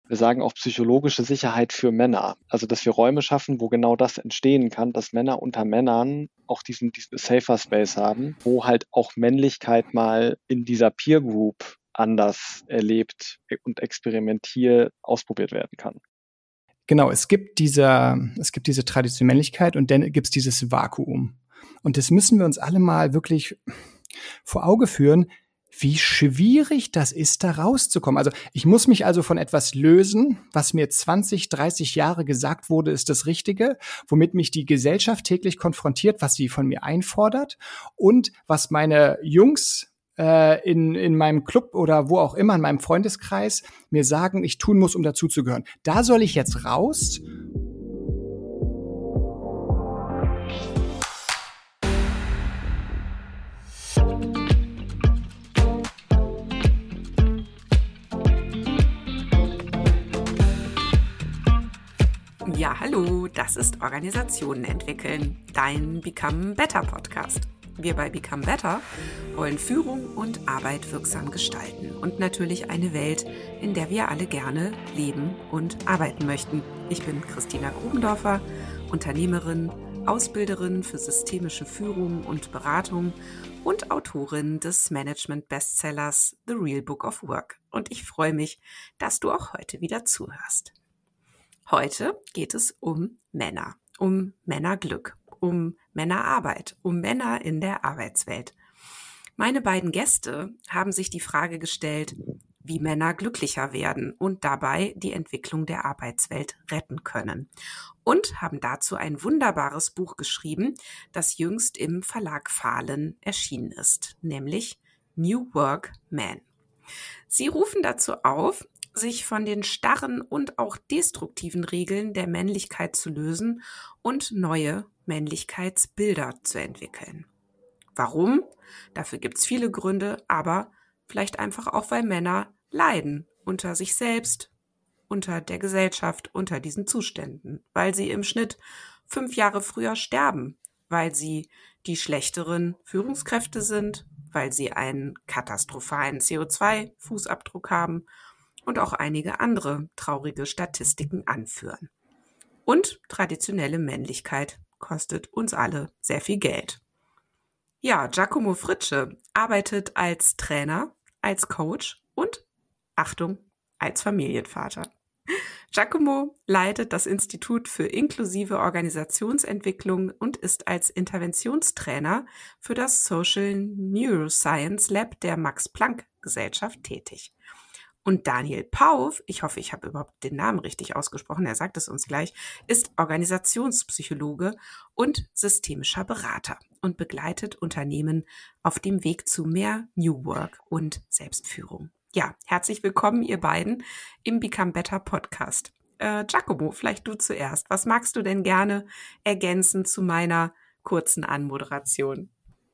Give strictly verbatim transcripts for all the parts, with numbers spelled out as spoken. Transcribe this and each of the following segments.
Wir sagen auch psychologische Sicherheit für Männer. Also, dass wir Räume schaffen, wo genau das entstehen kann, dass Männer unter Männern auch diesen, diesen Safer Space haben, wo halt auch Männlichkeit mal in dieser Peer Group anders erlebt und experimentiert ausprobiert werden kann. Genau, es gibt diese, es gibt diese traditionelle Männlichkeit und dann gibt es dieses Vakuum. Und das müssen wir uns alle mal wirklich vor Auge führen, wie schwierig das ist, da rauszukommen. Also ich muss mich also von etwas lösen, was mir zwanzig, dreißig Jahre gesagt wurde, ist das Richtige, womit mich die Gesellschaft täglich konfrontiert, was sie von mir einfordert und was meine Jungs äh, in, in meinem Club oder wo auch immer, in meinem Freundeskreis mir sagen, ich tun muss, um dazuzugehören. Da soll ich jetzt raus. Ja, hallo, das ist Organisationen entwickeln, dein Become Better Podcast. Wir bei Become Better wollen Führung und Arbeit wirksam gestalten und natürlich eine Welt, in der wir alle gerne leben und arbeiten möchten. Ich bin Christina Grubendorfer, Unternehmerin, Ausbilderin für systemische Führung und Beratung und Autorin des Management-Bestsellers The Real Book of Work. Und ich freue mich, dass du auch heute wieder zuhörst. Heute geht es um Männer, um Männerglück, um Männerarbeit, um Männer in der Arbeitswelt. Meine beiden Gäste haben sich die Frage gestellt, wie Männer glücklicher werden und dabei die Entwicklung der Arbeitswelt retten können. Und haben dazu ein wunderbares Buch geschrieben, das jüngst im Verlag Fahlen erschienen ist, nämlich New Work Man. Sie rufen dazu auf, sich von den starren und auch destruktiven Regeln der Männlichkeit zu lösen und neue Männlichkeitsbilder zu entwickeln. Warum? Dafür gibt es viele Gründe, aber vielleicht einfach auch, weil Männer leiden unter sich selbst, unter der Gesellschaft, unter diesen Zuständen, weil sie im Schnitt fünf Jahre früher sterben, weil sie die schlechteren Führungskräfte sind, weil sie einen katastrophalen C O zwei Fußabdruck haben und auch einige andere traurige Statistiken anführen. Und traditionelle Männlichkeit kostet uns alle sehr viel Geld. Ja, Giacomo Fritsche arbeitet als Trainer, als Coach und, Achtung, als Familienvater. Giacomo leitet das Institut für inklusive Organisationsentwicklung und ist als Interventionstrainer für das Social Neuroscience Lab der Max-Planck-Gesellschaft tätig. Und Daniel Pauw, ich hoffe, ich habe überhaupt den Namen richtig ausgesprochen, er sagt es uns gleich, ist Organisationspsychologe und systemischer Berater und begleitet Unternehmen auf dem Weg zu mehr New Work und Selbstführung. Ja, herzlich willkommen, ihr beiden, im Become Better Podcast. Äh, Giacomo, vielleicht du zuerst. Was magst du denn gerne ergänzen zu meiner kurzen Anmoderation?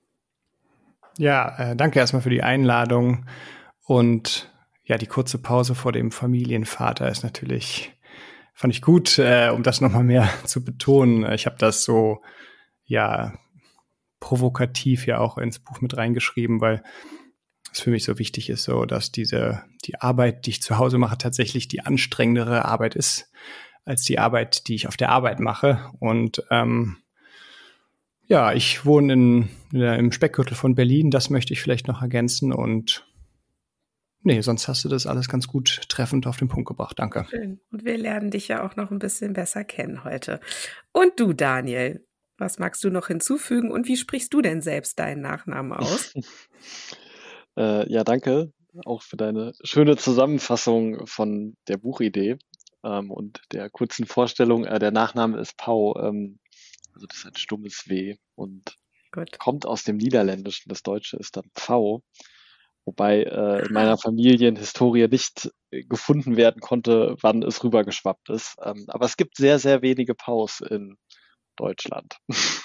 Ja, äh, danke erstmal für die Einladung und ja, die kurze Pause vor dem Familienvater ist natürlich, fand ich gut, äh, um das nochmal mehr zu betonen. Ich habe das so, ja, provokativ ja auch ins Buch mit reingeschrieben, weil es für mich so wichtig ist, so dass diese, die Arbeit, die ich zu Hause mache, tatsächlich die anstrengendere Arbeit ist, als die Arbeit, die ich auf der Arbeit mache. Und ähm, ja, ich wohne in, in, im Speckgürtel von Berlin, das möchte ich vielleicht noch ergänzen und nee, sonst hast du das alles ganz gut treffend auf den Punkt gebracht. Danke. Schön. Und wir lernen dich ja auch noch ein bisschen besser kennen heute. Und du, Daniel, was magst du noch hinzufügen und wie sprichst du denn selbst deinen Nachnamen aus? äh, ja, danke auch für deine schöne Zusammenfassung von der Buchidee ähm, und der kurzen Vorstellung. Äh, der Nachname ist Pauw, ähm, also das ist ein stummes W und Gut. kommt aus dem Niederländischen. Das Deutsche ist dann Pfau. Wobei äh, in meiner Familienhistorie nicht gefunden werden konnte, wann es rübergeschwappt ist. Ähm, aber es gibt sehr, sehr wenige Paus in Deutschland.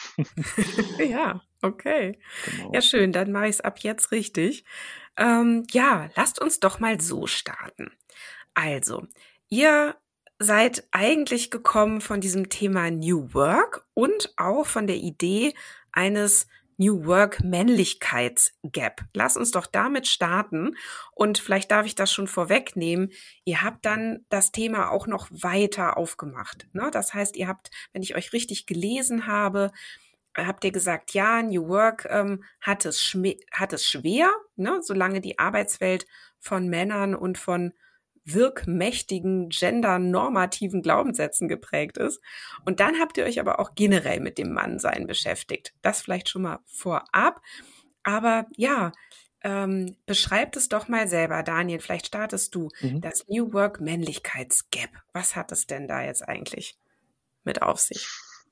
Ja, okay. Genau. Ja, schön, dann mache ich es ab jetzt richtig. Ähm, ja, lasst uns doch mal so starten. Also, ihr seid eigentlich gekommen von diesem Thema New Work und auch von der Idee eines New Work Männlichkeitsgap. Lass uns doch damit starten und vielleicht darf ich das schon vorwegnehmen. Ihr habt dann das Thema auch noch weiter aufgemacht, ne? Das heißt, ihr habt, wenn ich euch richtig gelesen habe, habt ihr gesagt, ja, New Work ähm, hat es schme- hat es schwer, ne? Solange die Arbeitswelt von Männern und von wirkmächtigen, gendernormativen Glaubenssätzen geprägt ist. Und dann habt ihr euch aber auch generell mit dem Mannsein beschäftigt. Das vielleicht schon mal vorab. Aber ja, ähm, beschreibt es doch mal selber, Daniel. Vielleicht startest du. Mhm. Das New Work Männlichkeitsgap. Was hat es denn da jetzt eigentlich mit auf sich?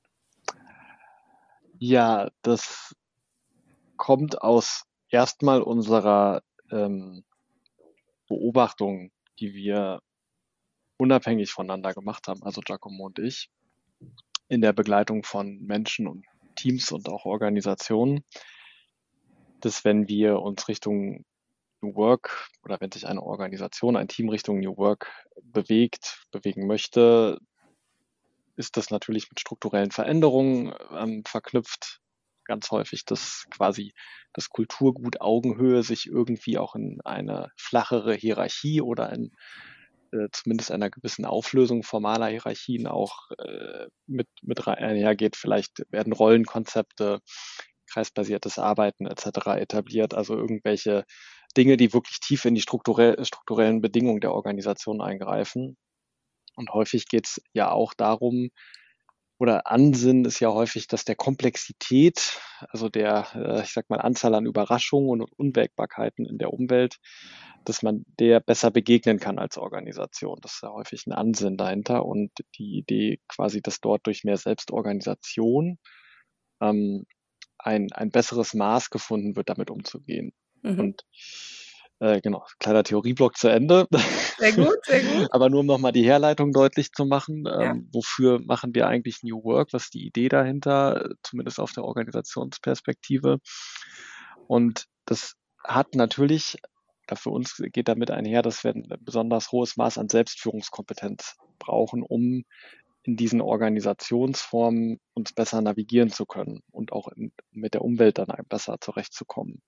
Ja, das kommt aus erstmal unserer ähm, Beobachtung, die wir unabhängig voneinander gemacht haben, also Giacomo und ich, in der Begleitung von Menschen und Teams und auch Organisationen, dass wenn wir uns Richtung New Work oder wenn sich eine Organisation, ein Team Richtung New Work bewegt, bewegen möchte, ist das natürlich mit strukturellen Veränderungen ähm, verknüpft. Ganz häufig, dass quasi das Kulturgut Augenhöhe sich irgendwie auch in eine flachere Hierarchie oder in äh, zumindest einer gewissen Auflösung formaler Hierarchien auch äh, mit, mit einhergeht. Vielleicht werden Rollenkonzepte, kreisbasiertes Arbeiten et cetera etabliert, also irgendwelche Dinge, die wirklich tief in die strukturell, strukturellen Bedingungen der Organisation eingreifen. Und häufig geht es ja auch darum, oder Ansinnen ist ja häufig, dass der Komplexität, also der, äh, ich sag mal, Anzahl an Überraschungen und Unwägbarkeiten in der Umwelt, dass man der besser begegnen kann als Organisation. Das ist ja häufig ein Ansinnen dahinter und die Idee quasi, dass dort durch mehr Selbstorganisation ähm, ein, ein besseres Maß gefunden wird, damit umzugehen. Mhm. Und Äh, genau, kleiner Theorieblock zu Ende. Sehr gut, sehr gut. Aber nur um nochmal die Herleitung deutlich zu machen, Ja. ähm, wofür machen wir eigentlich New Work? Was ist die Idee dahinter, zumindest auf der Organisationsperspektive? Und das hat natürlich, für uns geht damit einher, dass wir ein besonders hohes Maß an Selbstführungskompetenz brauchen, um in diesen Organisationsformen uns besser navigieren zu können und auch in, mit der Umwelt dann besser zurechtzukommen.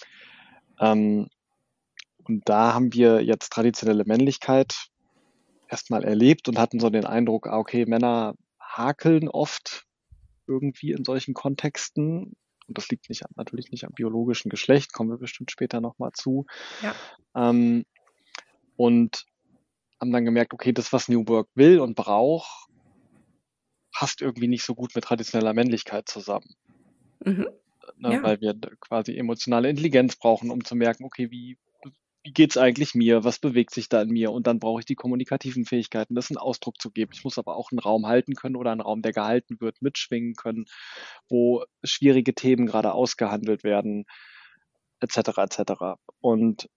Ähm, Und da haben wir jetzt traditionelle Männlichkeit erstmal erlebt und hatten so den Eindruck, okay, Männer hakeln oft irgendwie in solchen Kontexten. Und das liegt nicht, natürlich nicht am biologischen Geschlecht, kommen wir bestimmt später nochmal zu. Ja. Ähm, und haben dann gemerkt, okay, das, was New Work will und braucht, passt irgendwie nicht so gut mit traditioneller Männlichkeit zusammen. Mhm. Ne, Ja. weil wir quasi emotionale Intelligenz brauchen, um zu merken, okay, wie Wie geht's eigentlich mir? Was bewegt sich da in mir? Und dann brauche ich die kommunikativen Fähigkeiten, das einen Ausdruck zu geben. Ich muss aber auch einen Raum halten können oder einen Raum, der gehalten wird, mitschwingen können, wo schwierige Themen gerade ausgehandelt werden, et cetera et cetera. Und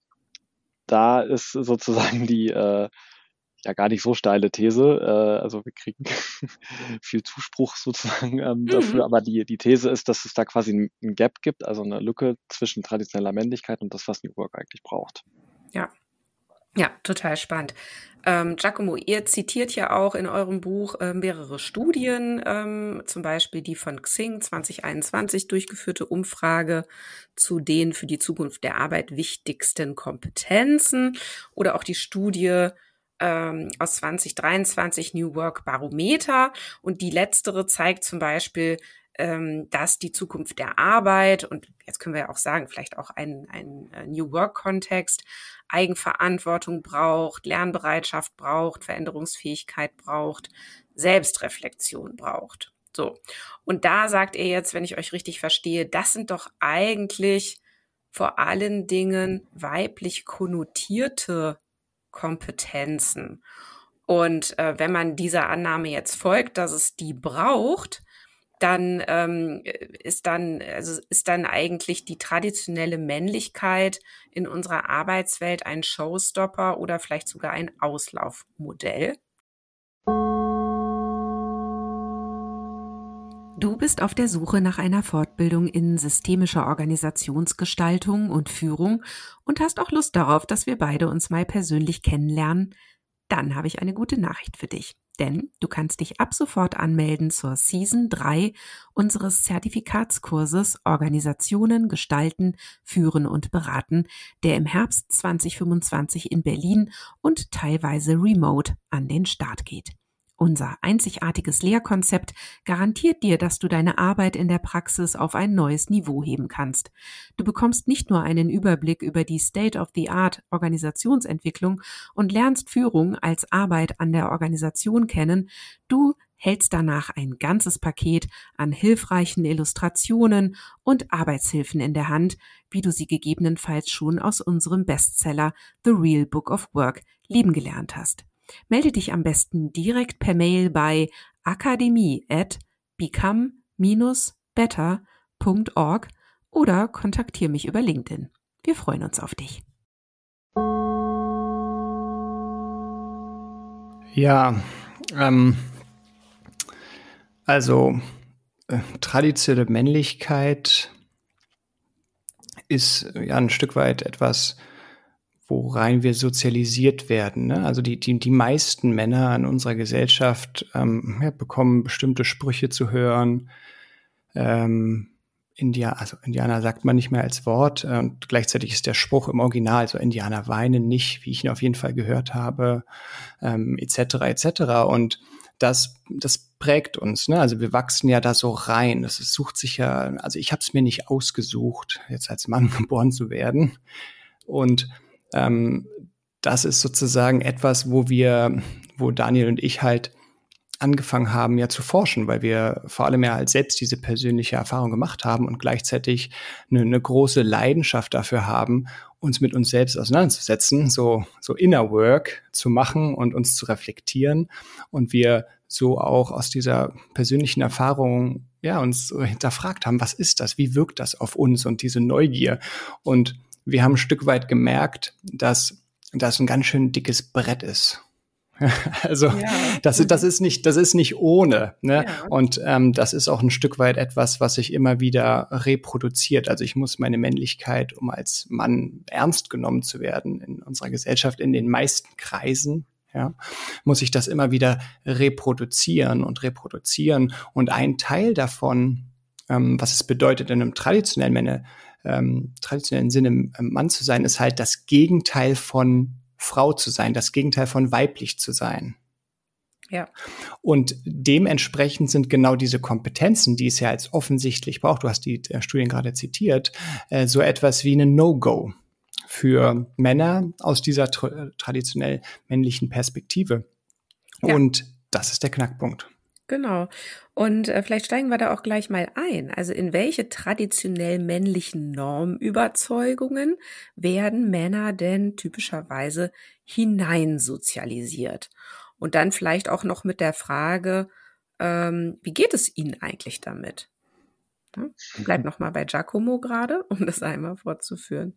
da ist sozusagen die äh, ja gar nicht so steile These. Äh, also wir kriegen viel Zuspruch sozusagen ähm, Mhm. dafür, aber die, die These ist, dass es da quasi ein, ein Gap gibt, also eine Lücke zwischen traditioneller Männlichkeit und das, was New Work eigentlich braucht. Ja. Ja, total spannend. Ähm, Giacomo, ihr zitiert ja auch in eurem Buch äh, mehrere Studien, ähm, zum Beispiel die von Xing zwanzig einundzwanzig durchgeführte Umfrage zu den für die Zukunft der Arbeit wichtigsten Kompetenzen oder auch die Studie ähm, aus zwanzig dreiundzwanzig New Work Barometer. Und die letztere zeigt zum Beispiel, ähm, dass die Zukunft der Arbeit, und jetzt können wir ja auch sagen, vielleicht auch ein, ein New Work-Kontext, Eigenverantwortung braucht, Lernbereitschaft braucht, Veränderungsfähigkeit braucht, Selbstreflexion braucht. So. Und da sagt ihr jetzt, wenn ich euch richtig verstehe, das sind doch eigentlich vor allen Dingen weiblich konnotierte Kompetenzen. Und äh, wenn man dieser Annahme jetzt folgt, dass es die braucht, dann ähm, ist dann also ist dann eigentlich die traditionelle Männlichkeit in unserer Arbeitswelt ein Showstopper oder vielleicht sogar ein Auslaufmodell. Du bist auf der Suche nach einer Fortbildung in systemischer Organisationsgestaltung und Führung und hast auch Lust darauf, dass wir beide uns mal persönlich kennenlernen? Dann habe ich eine gute Nachricht für dich. Denn du kannst dich ab sofort anmelden zur Season drei unseres Zertifikatskurses Organisationen gestalten, führen und beraten, der im Herbst zwanzig fünfundzwanzig in Berlin und teilweise remote an den Start geht. Unser einzigartiges Lehrkonzept garantiert dir, dass du deine Arbeit in der Praxis auf ein neues Niveau heben kannst. Du bekommst nicht nur einen Überblick über die State-of-the-Art Organisationsentwicklung und lernst Führung als Arbeit an der Organisation kennen, du hältst danach ein ganzes Paket an hilfreichen Illustrationen und Arbeitshilfen in der Hand, wie du sie gegebenenfalls schon aus unserem Bestseller The Real Book of Work lieben gelernt hast. Melde dich am besten direkt per Mail bei akademie at become dash better punkt org oder kontaktiere mich über LinkedIn. Wir freuen uns auf dich. Ja, ähm, also äh, traditionelle Männlichkeit ist ja ein Stück weit etwas, worein wir sozialisiert werden. Ne? Also die, die, die meisten Männer in unserer Gesellschaft ähm, ja, bekommen bestimmte Sprüche zu hören. Ähm, India, also Indianer sagt man nicht mehr als Wort äh, und gleichzeitig ist der Spruch im Original, so Indianer weinen nicht, wie ich ihn auf jeden Fall gehört habe, ähm, et cetera et cetera. Und das, das prägt uns. Ne? Also wir wachsen ja da so rein. Das ist, sucht sich ja, also ich habe es mir nicht ausgesucht, jetzt als Mann geboren zu werden. Und Ähm, das ist sozusagen etwas, wo wir, wo Daniel und ich halt angefangen haben, ja zu forschen, weil wir vor allem ja halt selbst diese persönliche Erfahrung gemacht haben und gleichzeitig eine, eine große Leidenschaft dafür haben, uns mit uns selbst auseinanderzusetzen, so, so Inner Work zu machen und uns zu reflektieren und wir so auch aus dieser persönlichen Erfahrung ja uns hinterfragt haben, was ist das, wie wirkt das auf uns und diese Neugier und wir haben ein Stück weit gemerkt, dass das ein ganz schön dickes Brett ist. Also ja. das, das ist nicht, das ist nicht ohne. Ne? Ja. Und ähm, das ist auch ein Stück weit etwas, was sich immer wieder reproduziert. Also ich muss meine Männlichkeit, um als Mann ernst genommen zu werden in unserer Gesellschaft, in den meisten Kreisen, ja, muss ich das immer wieder reproduzieren und reproduzieren. Und ein Teil davon, ähm, was es bedeutet, in einem traditionellen Männer Ähm, traditionellen Sinne Mann zu sein, ist halt das Gegenteil von Frau zu sein, das Gegenteil von weiblich zu sein. Ja. Und dementsprechend sind genau diese Kompetenzen, die es ja als offensichtlich braucht, du hast die äh, Studien gerade zitiert, äh, so etwas wie eine No-Go für Männer aus dieser tra- traditionell männlichen Perspektive. Ja. Und das ist der Knackpunkt. Genau. Und äh, vielleicht steigen wir da auch gleich mal ein. Also in welche traditionell männlichen Normüberzeugungen werden Männer denn typischerweise hineinsozialisiert? Und dann vielleicht auch noch mit der Frage, ähm, wie geht es ihnen eigentlich damit? Hm? Bleib noch mal bei Giacomo gerade, um das einmal fortzuführen.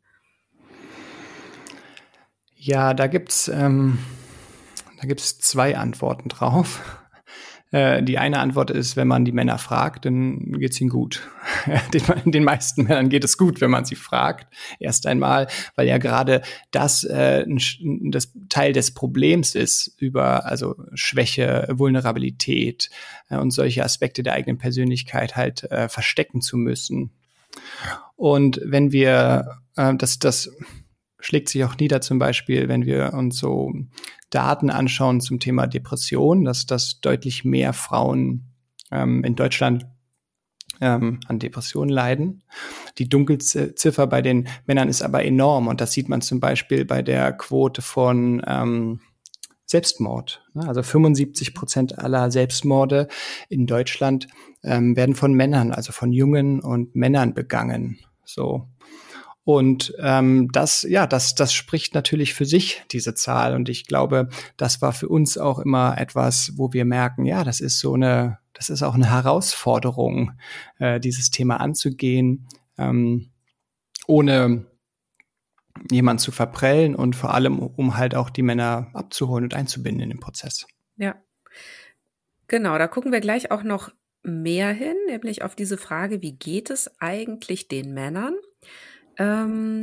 Ja, da gibt's ähm, da gibt's zwei Antworten drauf. Die eine Antwort ist, wenn man die Männer fragt, dann geht's ihnen gut. Den, den meisten Männern geht es gut, wenn man sie fragt. Erst einmal, weil ja gerade das, äh, das Teil des Problems ist, über also Schwäche, Vulnerabilität äh, und solche Aspekte der eigenen Persönlichkeit halt äh, verstecken zu müssen. Und wenn wir äh, das, das schlägt sich auch nieder, zum Beispiel, wenn wir uns so Daten anschauen zum Thema Depression, dass das deutlich mehr Frauen ähm, in Deutschland ähm, an Depressionen leiden. Die Dunkelziffer bei den Männern ist aber enorm und das sieht man zum Beispiel bei der Quote von ähm, Selbstmord. Also fünfundsiebzig Prozent aller Selbstmorde in Deutschland ähm, werden von Männern, also von Jungen und Männern begangen. So. Und ähm, das, ja, das, das spricht natürlich für sich, diese Zahl. Und ich glaube, das war für uns auch immer etwas, wo wir merken, ja, das ist so eine, das ist auch eine Herausforderung, äh, dieses Thema anzugehen, ähm, ohne jemanden zu verprellen und vor allem, um halt auch die Männer abzuholen und einzubinden in den Prozess. Ja, genau. Da gucken wir gleich auch noch mehr hin, nämlich auf diese Frage, wie geht es eigentlich den Männern? Ähm,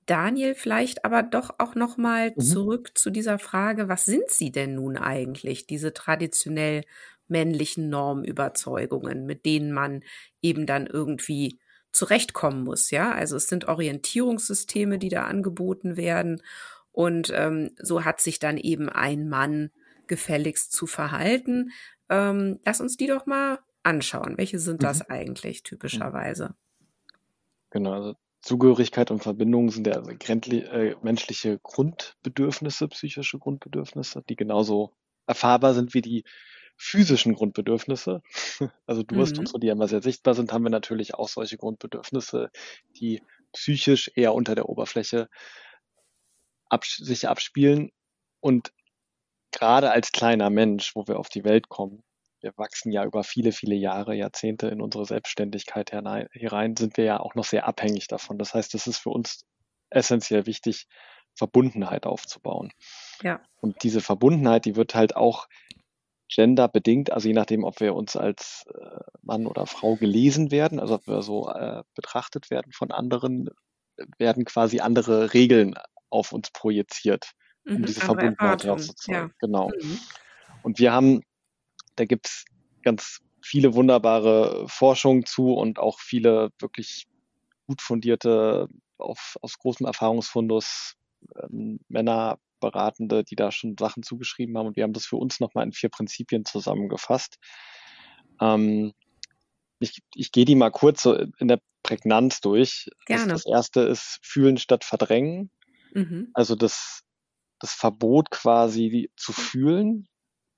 Daniel, vielleicht aber doch auch noch mal Mhm. zurück zu dieser Frage, was sind sie denn nun eigentlich, diese traditionell männlichen Normüberzeugungen, mit denen man eben dann irgendwie zurechtkommen muss, ja? Also es sind Orientierungssysteme, die da angeboten werden und ähm, so hat sich dann eben ein Mann gefälligst zu verhalten. Ähm, lass uns die doch mal anschauen. Welche sind Mhm. das eigentlich Mhm. typischerweise? Genau, also Zugehörigkeit und Verbindung sind ja also grändli- äh, menschliche Grundbedürfnisse, psychische Grundbedürfnisse, die genauso erfahrbar sind wie die physischen Grundbedürfnisse. Also Durst und Mhm. so, die ja immer sehr sichtbar sind, haben wir natürlich auch solche Grundbedürfnisse, die psychisch eher unter der Oberfläche abs- sich abspielen. Und gerade als kleiner Mensch, wo wir auf die Welt kommen, wir wachsen ja über viele, viele Jahre, Jahrzehnte in unsere Selbstständigkeit hinein, herein, sind wir ja auch noch sehr abhängig davon. Das heißt, es ist für uns essentiell wichtig, Verbundenheit aufzubauen. Ja. Und diese Verbundenheit, die wird halt auch genderbedingt, also je nachdem, ob wir uns als äh, Mann oder Frau gelesen werden, also ob wir so äh, betrachtet werden von anderen, werden quasi andere Regeln auf uns projiziert, um Mhm. diese Andere Verbundenheit Erwartungen, ja. herzuzeugen. Genau. Mhm. Und wir haben, da gibt's ganz viele wunderbare Forschungen zu und auch viele wirklich gut fundierte, auf, aus großem Erfahrungsfundus ähm, Männerberatende, die da schon Sachen zugeschrieben haben. Und wir haben das für uns nochmal in vier Prinzipien zusammengefasst. Ähm, ich, ich gehe die mal kurz so in der Prägnanz durch. Das, Gerne. das erste ist Fühlen statt Verdrängen. Mhm. Also das, das Verbot quasi zu fühlen.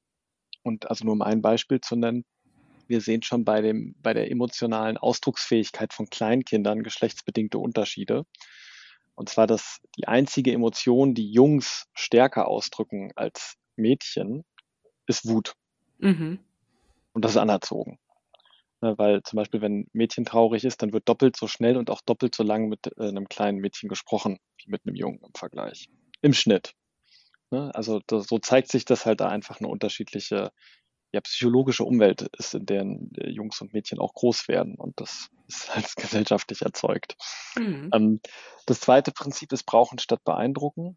Und also nur um ein Beispiel zu nennen, wir sehen schon bei dem, bei der emotionalen Ausdrucksfähigkeit von Kleinkindern geschlechtsbedingte Unterschiede. Und zwar, dass die einzige Emotion, die Jungs stärker ausdrücken als Mädchen, ist Wut. Mhm. Und das ist anerzogen. Ne, weil zum Beispiel, wenn ein Mädchen traurig ist, dann wird doppelt so schnell und auch doppelt so lang mit äh, einem kleinen Mädchen gesprochen, wie mit einem Jungen im Vergleich. Im Schnitt. Ne? Also das, so zeigt sich, dass halt da einfach eine unterschiedliche ja, psychologische Umwelt ist, in der Jungs und Mädchen auch groß werden. Und das ist halt gesellschaftlich erzeugt. Mhm. Ähm, das zweite Prinzip ist Brauchen statt Beeindrucken.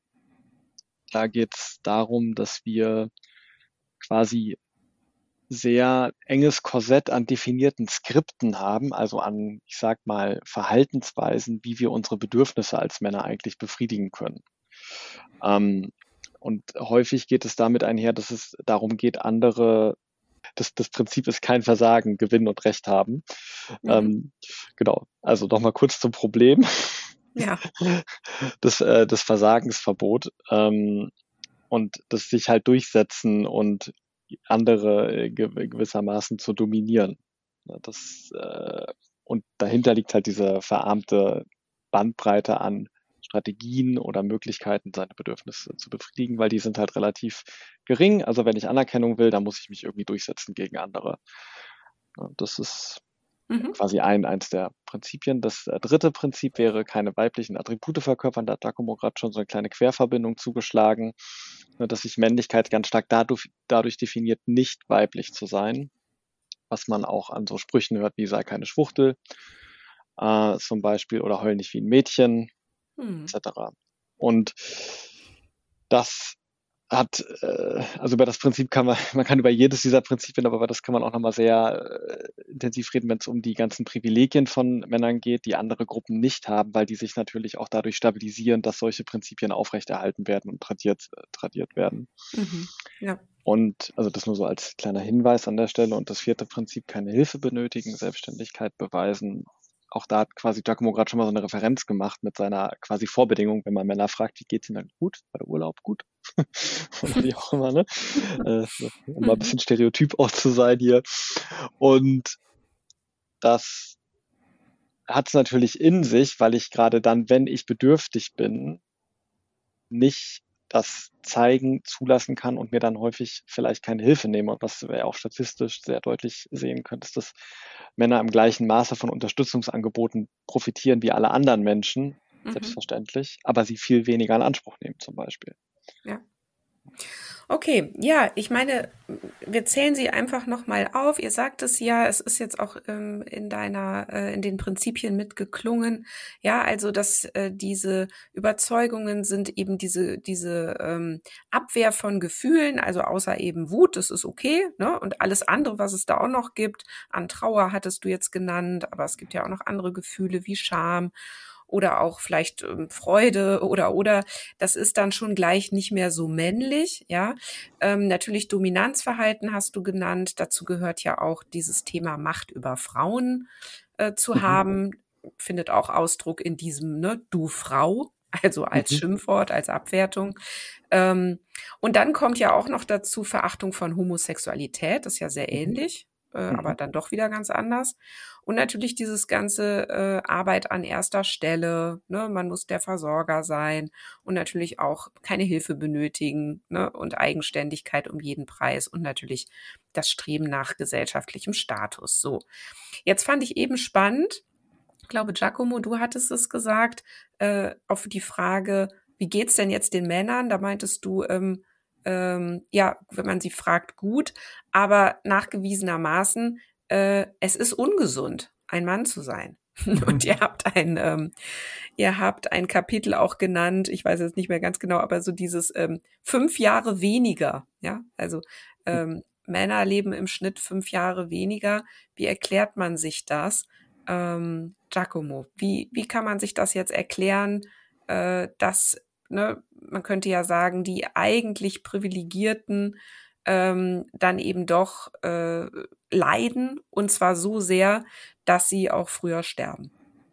Da geht es darum, dass wir quasi sehr enges Korsett an definierten Skripten haben, also an, ich sag mal, Verhaltensweisen, wie wir unsere Bedürfnisse als Männer eigentlich befriedigen können. Ähm, und häufig geht es damit einher, dass es darum geht, andere Das, das Prinzip ist kein Versagen, gewinnen und Recht haben. Mhm. Ähm, genau, also nochmal kurz zum Problem. Ja. Das, äh, das Versagensverbot ähm, und das sich halt durchsetzen und andere äh, ge- gewissermaßen zu dominieren. Ja, Das, äh, und dahinter liegt halt diese verarmte Bandbreite an Strategien oder Möglichkeiten, seine Bedürfnisse zu befriedigen, weil die sind halt relativ gering. Also wenn ich Anerkennung will, dann muss ich mich irgendwie durchsetzen gegen andere. Ja, Das ist Mhm. quasi ein, eins der Prinzipien. Das äh, dritte Prinzip wäre, keine weiblichen Attribute verkörpern. Da hat Giacomo gerade schon so eine kleine Querverbindung zugeschlagen, ne, dass sich Männlichkeit ganz stark dadurch, dadurch definiert, nicht weiblich zu sein, was man auch an so Sprüchen hört, wie sei keine Schwuchtel äh, zum Beispiel oder heul nicht wie ein Mädchen, Mhm. et cetera. Und das hat, äh, also über das Prinzip kann man, man kann über jedes dieser Prinzipien, aber über das kann man auch nochmal sehr äh, intensiv reden, wenn es um die ganzen Privilegien von Männern geht, die andere Gruppen nicht haben, weil die sich natürlich auch dadurch stabilisieren, dass solche Prinzipien aufrechterhalten werden und tradiert, äh, tradiert werden. Mhm. Ja. Und also das nur so als kleiner Hinweis an der Stelle. Und das vierte Prinzip, keine Hilfe benötigen, Selbstständigkeit beweisen. Auch da hat quasi Giacomo gerade schon mal so eine Referenz gemacht mit seiner quasi Vorbedingung, wenn man Männer fragt, wie geht's ihnen dann gut? War der Urlaub gut? Oder wie auch immer, ne? Äh, um mal ein Mhm. bisschen stereotyp auch zu sein hier. Und das hat es natürlich in sich, weil ich gerade dann, wenn ich bedürftig bin, nicht das zeigen, zulassen kann und mir dann häufig vielleicht keine Hilfe nehme. Und was wir ja auch statistisch sehr deutlich sehen können, ist, dass Männer im gleichen Maße von Unterstützungsangeboten profitieren wie alle anderen Menschen, Mhm. selbstverständlich, aber sie viel weniger in Anspruch nehmen zum Beispiel. Ja. Okay, ja, ich meine, wir zählen sie einfach nochmal auf. Ihr sagt es ja, es ist jetzt auch ähm, in deiner, äh, in den Prinzipien mitgeklungen. Ja, also dass äh, diese Überzeugungen sind eben diese diese ähm, Abwehr von Gefühlen, also außer eben Wut, das ist okay, ne? Und alles andere, was es da auch noch gibt, an Trauer hattest du jetzt genannt, aber es gibt ja auch noch andere Gefühle wie Scham oder auch vielleicht ähm, Freude oder oder das ist dann schon gleich nicht mehr so männlich, ja. Ähm, natürlich Dominanzverhalten hast du genannt. Dazu gehört ja auch dieses Thema Macht über Frauen äh, zu Mhm. haben. Findet auch Ausdruck in diesem, ne, du Frau, also als Mhm. Schimpfwort, als Abwertung. Ähm, und dann kommt ja auch noch dazu Verachtung von Homosexualität, das ist ja sehr Mhm. ähnlich, äh, Mhm. aber dann doch wieder ganz anders. Und natürlich dieses ganze äh, Arbeit an erster Stelle, ne, man muss der Versorger sein und natürlich auch keine Hilfe benötigen, ne, und Eigenständigkeit um jeden Preis und natürlich das Streben nach gesellschaftlichem Status. So, jetzt fand ich eben spannend, ich glaube, Giacomo, du hattest es gesagt, äh, auf die Frage, wie geht's denn jetzt den Männern? Da meintest du, ähm, ähm, ja, wenn man sie fragt, gut, aber nachgewiesenermaßen, äh, es ist ungesund, ein Mann zu sein. Und ihr habt ein, ähm, ihr habt ein Kapitel auch genannt, ich weiß jetzt nicht mehr ganz genau, aber so dieses ähm, fünf Jahre weniger, ja, also ähm, Männer leben im Schnitt fünf Jahre weniger. Wie erklärt man sich das? Ähm, Giacomo, wie, wie kann man sich das jetzt erklären, äh, dass, ne, man könnte ja sagen, die eigentlich Privilegierten ähm, dann eben doch äh, leiden und zwar so sehr, dass sie auch früher sterben.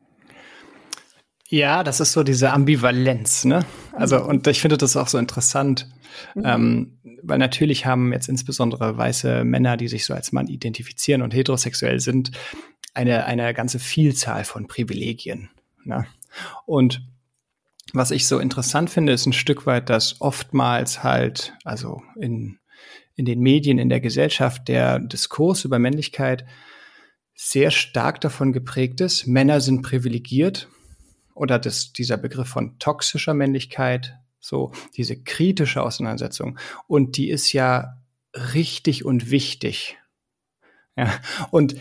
Ja, das ist so diese Ambivalenz, ne? Also, Mhm. und ich finde das auch so interessant, Mhm. ähm, weil natürlich haben jetzt insbesondere weiße Männer, die sich so als Mann identifizieren und heterosexuell sind, eine, eine ganze Vielzahl von Privilegien, ne? Und was ich so interessant finde, ist ein Stück weit, dass oftmals halt, also in, in den Medien, in der Gesellschaft, der Diskurs über Männlichkeit sehr stark davon geprägt ist, Männer sind privilegiert, oder das, dieser Begriff von toxischer Männlichkeit, so diese kritische Auseinandersetzung. Und die ist ja richtig und wichtig. Ja, und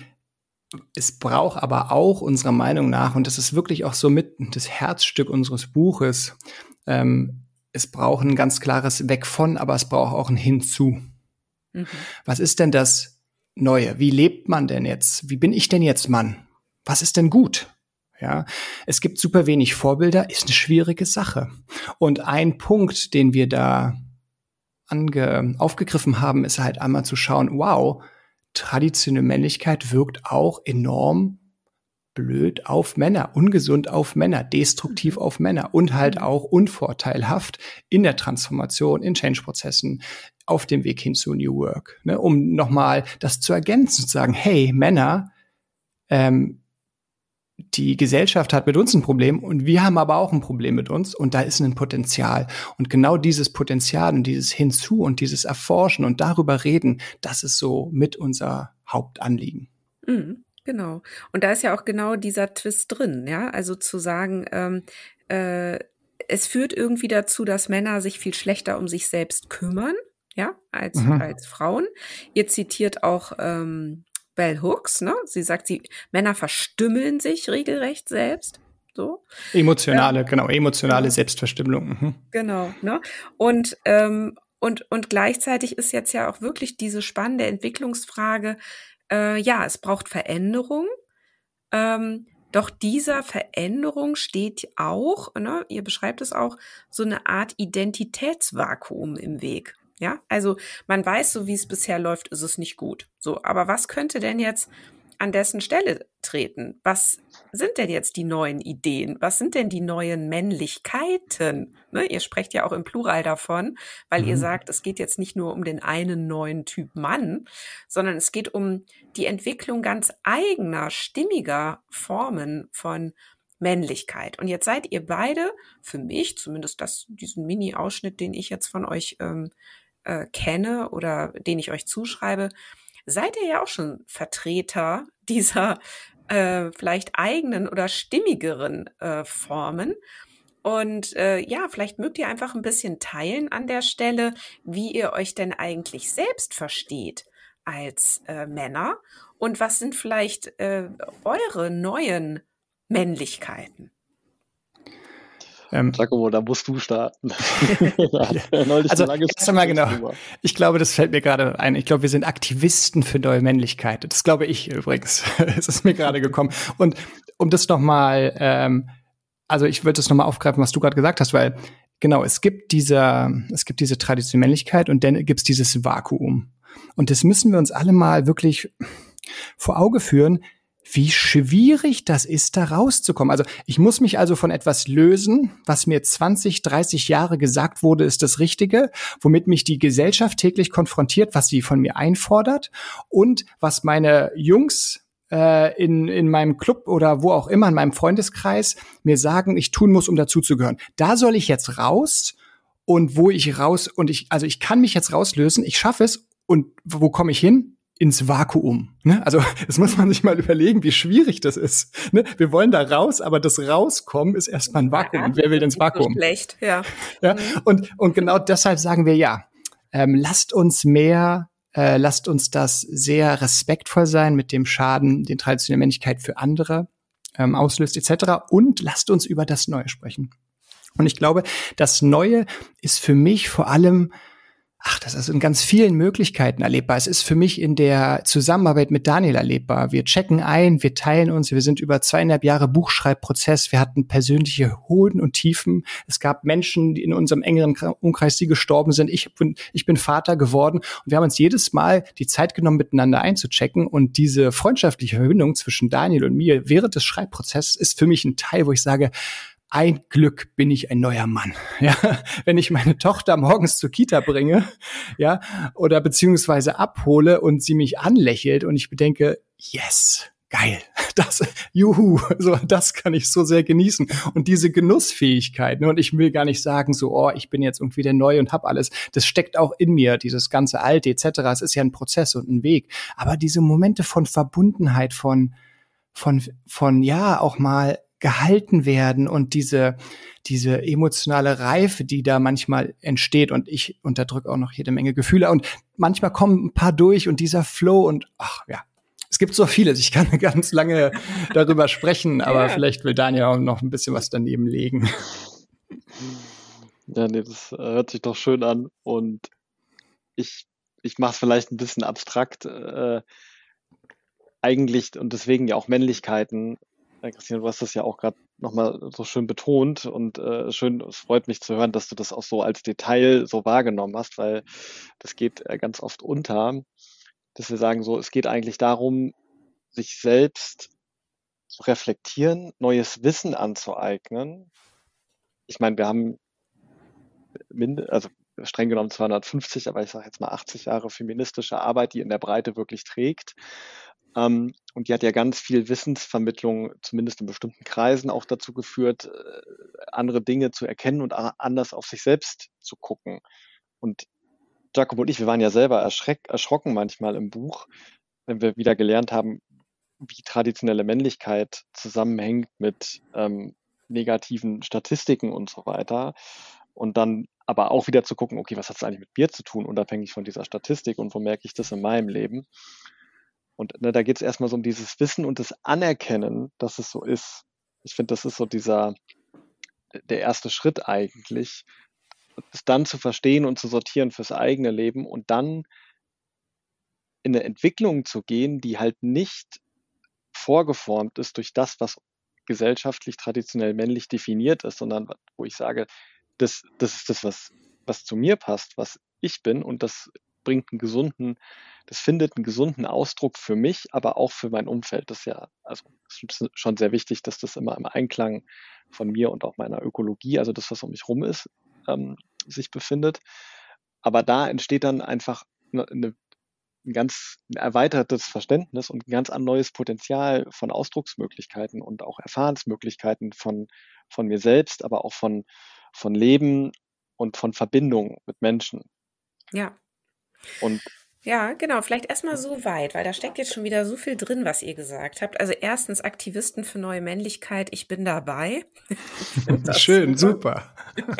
es braucht aber auch unserer Meinung nach, und das ist wirklich auch so mit das Herzstück unseres Buches, ähm, es braucht ein ganz klares Weg von, aber es braucht auch ein Hinzu. Mhm. Was ist denn das Neue? Wie lebt man denn jetzt? Wie bin ich denn jetzt Mann? Was ist denn gut? Ja, es gibt super wenig Vorbilder, ist eine schwierige Sache. Und ein Punkt, den wir da ange, aufgegriffen haben, ist halt einmal zu schauen, wow, traditionelle Männlichkeit wirkt auch enorm blöd auf Männer, ungesund auf Männer, destruktiv Mhm. auf Männer und halt Mhm. auch unvorteilhaft in der Transformation, in Change-Prozessen, auf dem Weg hin zu New Work. Ne, um nochmal das zu ergänzen, zu sagen, hey, Männer, ähm, die Gesellschaft hat mit uns ein Problem und wir haben aber auch ein Problem mit uns und da ist ein Potenzial. Und genau dieses Potenzial und dieses Hinzu und dieses Erforschen und darüber reden, das ist so mit unser Hauptanliegen. Mhm, genau. Und da ist ja auch genau dieser Twist drin, ja, also zu sagen, ähm, äh, es führt irgendwie dazu, dass Männer sich viel schlechter um sich selbst kümmern, ja, als, Mhm. als Frauen. Ihr zitiert auch ähm, Bell Hooks, ne? Sie sagt, sie, Männer verstümmeln sich regelrecht selbst, so. Emotionale, Ähm, genau, emotionale genau. Selbstverstümmelung. Mhm. Genau, ne? Und, ähm, und, und gleichzeitig ist jetzt ja auch wirklich diese spannende Entwicklungsfrage, äh, ja, es braucht Veränderung, ähm, doch dieser Veränderung steht auch, ne, ihr beschreibt es auch, so eine Art Identitätsvakuum im Weg. Ja, also man weiß, so wie es bisher läuft, ist es nicht gut. So, aber was könnte denn jetzt an dessen Stelle treten? Was sind denn jetzt die neuen Ideen? Was sind denn die neuen Männlichkeiten? Ne, ihr sprecht ja auch im Plural davon, weil ihr Mhm. sagt, es geht jetzt nicht nur um den einen neuen Typ Mann, sondern es geht um die Entwicklung ganz eigener, stimmiger Formen von Männlichkeit. Und jetzt seid ihr beide, für mich, zumindest das, diesen Mini-Ausschnitt, den ich jetzt von euch ähm, äh, kenne oder den ich euch zuschreibe, seid ihr ja auch schon Vertreter dieser äh, vielleicht eigenen oder stimmigeren äh, Formen. Und äh, ja, vielleicht mögt ihr einfach ein bisschen teilen an der Stelle, wie ihr euch denn eigentlich selbst versteht als äh, Männer und was sind vielleicht äh, eure neuen Männlichkeiten? Ähm, Giacomo, da musst du starten. Also erst einmal genau. Drüber. Ich glaube, das fällt mir gerade ein. Ich glaube, wir sind Aktivisten für neue Männlichkeit. Das glaube ich übrigens. Es ist mir gerade gekommen. Und um das nochmal, ähm, also ich würde das nochmal aufgreifen, was du gerade gesagt hast, weil genau, es gibt diese, es gibt diese traditionelle Männlichkeit und dann gibt es dieses Vakuum. Und das müssen wir uns alle mal wirklich vor Auge führen, wie schwierig das ist, da rauszukommen. Also ich muss mich also von etwas lösen, was mir zwanzig, dreißig Jahre gesagt wurde, ist das Richtige, womit mich die Gesellschaft täglich konfrontiert, was sie von mir einfordert und was meine Jungs äh, in, in meinem Club oder wo auch immer, in meinem Freundeskreis mir sagen, ich tun muss, um dazuzugehören. Da soll ich jetzt raus und wo ich raus, und ich, also ich kann mich jetzt rauslösen, ich schaffe es und wo komme ich hin? Ins Vakuum. Ne? Also das muss man sich mal überlegen, wie schwierig das ist. Ne? Wir wollen da raus, aber das Rauskommen ist erstmal ein Vakuum. Ja, und wer will ins Vakuum? So schlecht, ja. ja? Und, und genau deshalb sagen wir ja, ähm, lasst uns mehr, äh, lasst uns das sehr respektvoll sein mit dem Schaden, den traditionelle Männlichkeit für andere ähm, auslöst et cetera. Und lasst uns über das Neue sprechen. Und ich glaube, das Neue ist für mich vor allem Ach, das ist in ganz vielen Möglichkeiten erlebbar. Es ist für mich in der Zusammenarbeit mit Daniel erlebbar. Wir checken ein, wir teilen uns, wir sind über zweieinhalb Jahre Buchschreibprozess, wir hatten persönliche Höhen und Tiefen. Es gab Menschen, die in unserem engeren Umkreis, die gestorben sind. Ich bin, ich bin Vater geworden und wir haben uns jedes Mal die Zeit genommen, miteinander einzuchecken. Und diese freundschaftliche Verbindung zwischen Daniel und mir während des Schreibprozesses ist für mich ein Teil, wo ich sage, ein Glück bin ich ein neuer Mann. Ja, wenn ich meine Tochter morgens zur Kita bringe, ja, oder beziehungsweise abhole und sie mich anlächelt und ich bedenke, yes, geil, das, juhu, so, das kann ich so sehr genießen. Und diese Genussfähigkeit, ne, und ich will gar nicht sagen, so, oh, ich bin jetzt irgendwie der Neue und hab alles. Das steckt auch in mir, dieses ganze Alte et cetera. Es ist ja ein Prozess und ein Weg. Aber diese Momente von Verbundenheit, von, von, von, ja, auch mal gehalten werden und diese diese emotionale Reife, die da manchmal entsteht, und ich unterdrücke auch noch jede Menge Gefühle und manchmal kommen ein paar durch und dieser Flow und ach ja, es gibt so vieles. Ich kann ganz lange darüber sprechen, aber ja. Vielleicht will Daniel auch noch ein bisschen was daneben legen. Ja, nee, das hört sich doch schön an und ich ich mache es vielleicht ein bisschen abstrakt äh, eigentlich und deswegen ja auch Männlichkeiten. Christine, du hast das ja auch gerade nochmal so schön betont und äh, schön, es freut mich zu hören, dass du das auch so als Detail so wahrgenommen hast, weil das geht äh, ganz oft unter, dass wir sagen so, es geht eigentlich darum, sich selbst zu reflektieren, neues Wissen anzueignen. Ich meine, wir haben mind- also streng genommen zweihundertfünfzig, aber ich sage jetzt mal achtzig Jahre feministische Arbeit, die in der Breite wirklich trägt. Um, und die hat ja ganz viel Wissensvermittlung, zumindest in bestimmten Kreisen, auch dazu geführt, äh, andere Dinge zu erkennen und a- anders auf sich selbst zu gucken. Und Giacomo und ich, wir waren ja selber erschreck, erschrocken manchmal im Buch, wenn wir wieder gelernt haben, wie traditionelle Männlichkeit zusammenhängt mit ähm, negativen Statistiken und so weiter. Und dann aber auch wieder zu gucken, okay, was hat es eigentlich mit mir zu tun, unabhängig von dieser Statistik und wo merke ich das in meinem Leben? Und ne, da geht es erstmal so um dieses Wissen und das Anerkennen, dass es so ist. Ich finde, das ist so dieser, der erste Schritt eigentlich, es dann zu verstehen und zu sortieren fürs eigene Leben und dann in eine Entwicklung zu gehen, die halt nicht vorgeformt ist durch das, was gesellschaftlich traditionell männlich definiert ist, sondern wo ich sage, das, das ist das, was, was zu mir passt, was ich bin und das bringt einen gesunden, das findet einen gesunden Ausdruck für mich, aber auch für mein Umfeld. Das ist ja, also das ist schon sehr wichtig, dass das immer im Einklang von mir und auch meiner Ökologie, also das, was um mich rum ist, ähm, sich befindet. Aber da entsteht dann einfach eine, eine, ein ganz ein erweitertes Verständnis und ein ganz neues Potenzial von Ausdrucksmöglichkeiten und auch Erfahrensmöglichkeiten von, von mir selbst, aber auch von, von Leben und von Verbindung mit Menschen. Ja. Und Ja, genau. Vielleicht erstmal so weit, weil da steckt jetzt schon wieder so viel drin, was ihr gesagt habt. Also erstens Aktivisten für neue Männlichkeit, ich bin dabei. Ich Schön, super.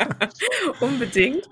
Unbedingt.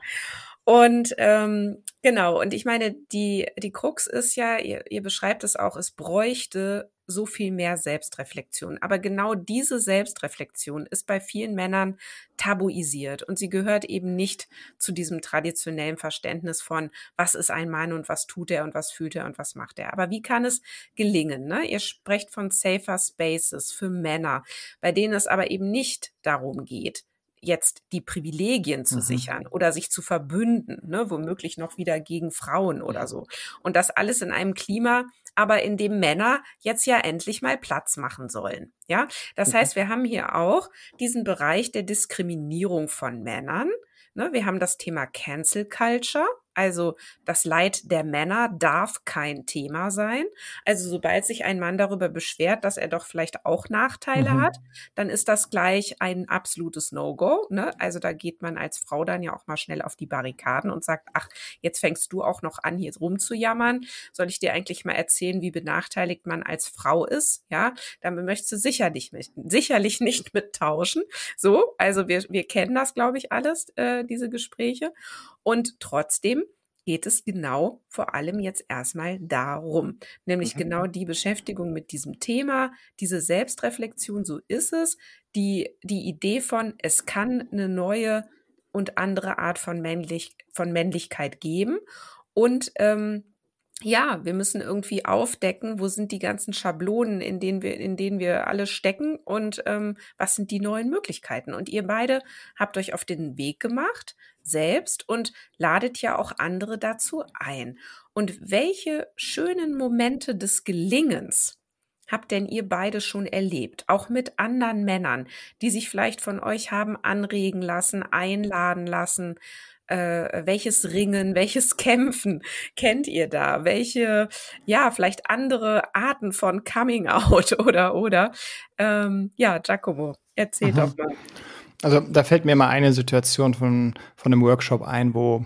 Und ähm, genau, und ich meine, die, die Krux ist ja, ihr, ihr beschreibt es auch, es bräuchte so viel mehr Selbstreflexion. Aber genau diese Selbstreflexion ist bei vielen Männern tabuisiert und sie gehört eben nicht zu diesem traditionellen Verständnis von, was ist ein Mann und was tut er und was fühlt er und was macht er. Aber wie kann es gelingen? Ne? Ihr sprecht von safer Spaces für Männer, bei denen es aber eben nicht darum geht, jetzt die Privilegien zu mhm. sichern oder sich zu verbünden, ne, womöglich noch wieder gegen Frauen oder so. Und das alles in einem Klima, aber in dem Männer jetzt ja endlich mal Platz machen sollen. Ja, das heißt, wir haben hier auch diesen Bereich der Diskriminierung von Männern. Ne, wir haben das Thema Cancel Culture. Also das Leid der Männer darf kein Thema sein. Also sobald sich ein Mann darüber beschwert, dass er doch vielleicht auch Nachteile mhm. hat, dann ist das gleich ein absolutes No-Go. Ne? Also da geht man als Frau dann ja auch mal schnell auf die Barrikaden und sagt, ach, jetzt fängst du auch noch an, hier rumzujammern. Soll ich dir eigentlich mal erzählen, wie benachteiligt man als Frau ist? Ja, damit möchtest du sicherlich nicht, sicherlich nicht mittauschen. So, also wir, wir kennen das, glaube ich, alles, äh, diese Gespräche. Und trotzdem geht es genau vor allem jetzt erstmal darum, nämlich mhm. genau die Beschäftigung mit diesem Thema, diese Selbstreflexion, so ist es, die, die Idee von, es kann eine neue und andere Art von, männlich, von Männlichkeit geben und ähm, ja, wir müssen irgendwie aufdecken, wo sind die ganzen Schablonen, in denen wir, in denen wir alle stecken und ähm, was sind die neuen Möglichkeiten. Und ihr beide habt euch auf den Weg gemacht, selbst, und ladet ja auch andere dazu ein. Und welche schönen Momente des Gelingens habt denn ihr beide schon erlebt, auch mit anderen Männern, die sich vielleicht von euch haben anregen lassen, einladen lassen? Äh, welches Ringen, welches Kämpfen kennt ihr da? Welche, ja, vielleicht andere Arten von Coming Out oder, oder? Ähm, ja, Giacomo, erzähl mhm. doch mal. Also da fällt mir mal eine Situation von, von einem Workshop ein, wo,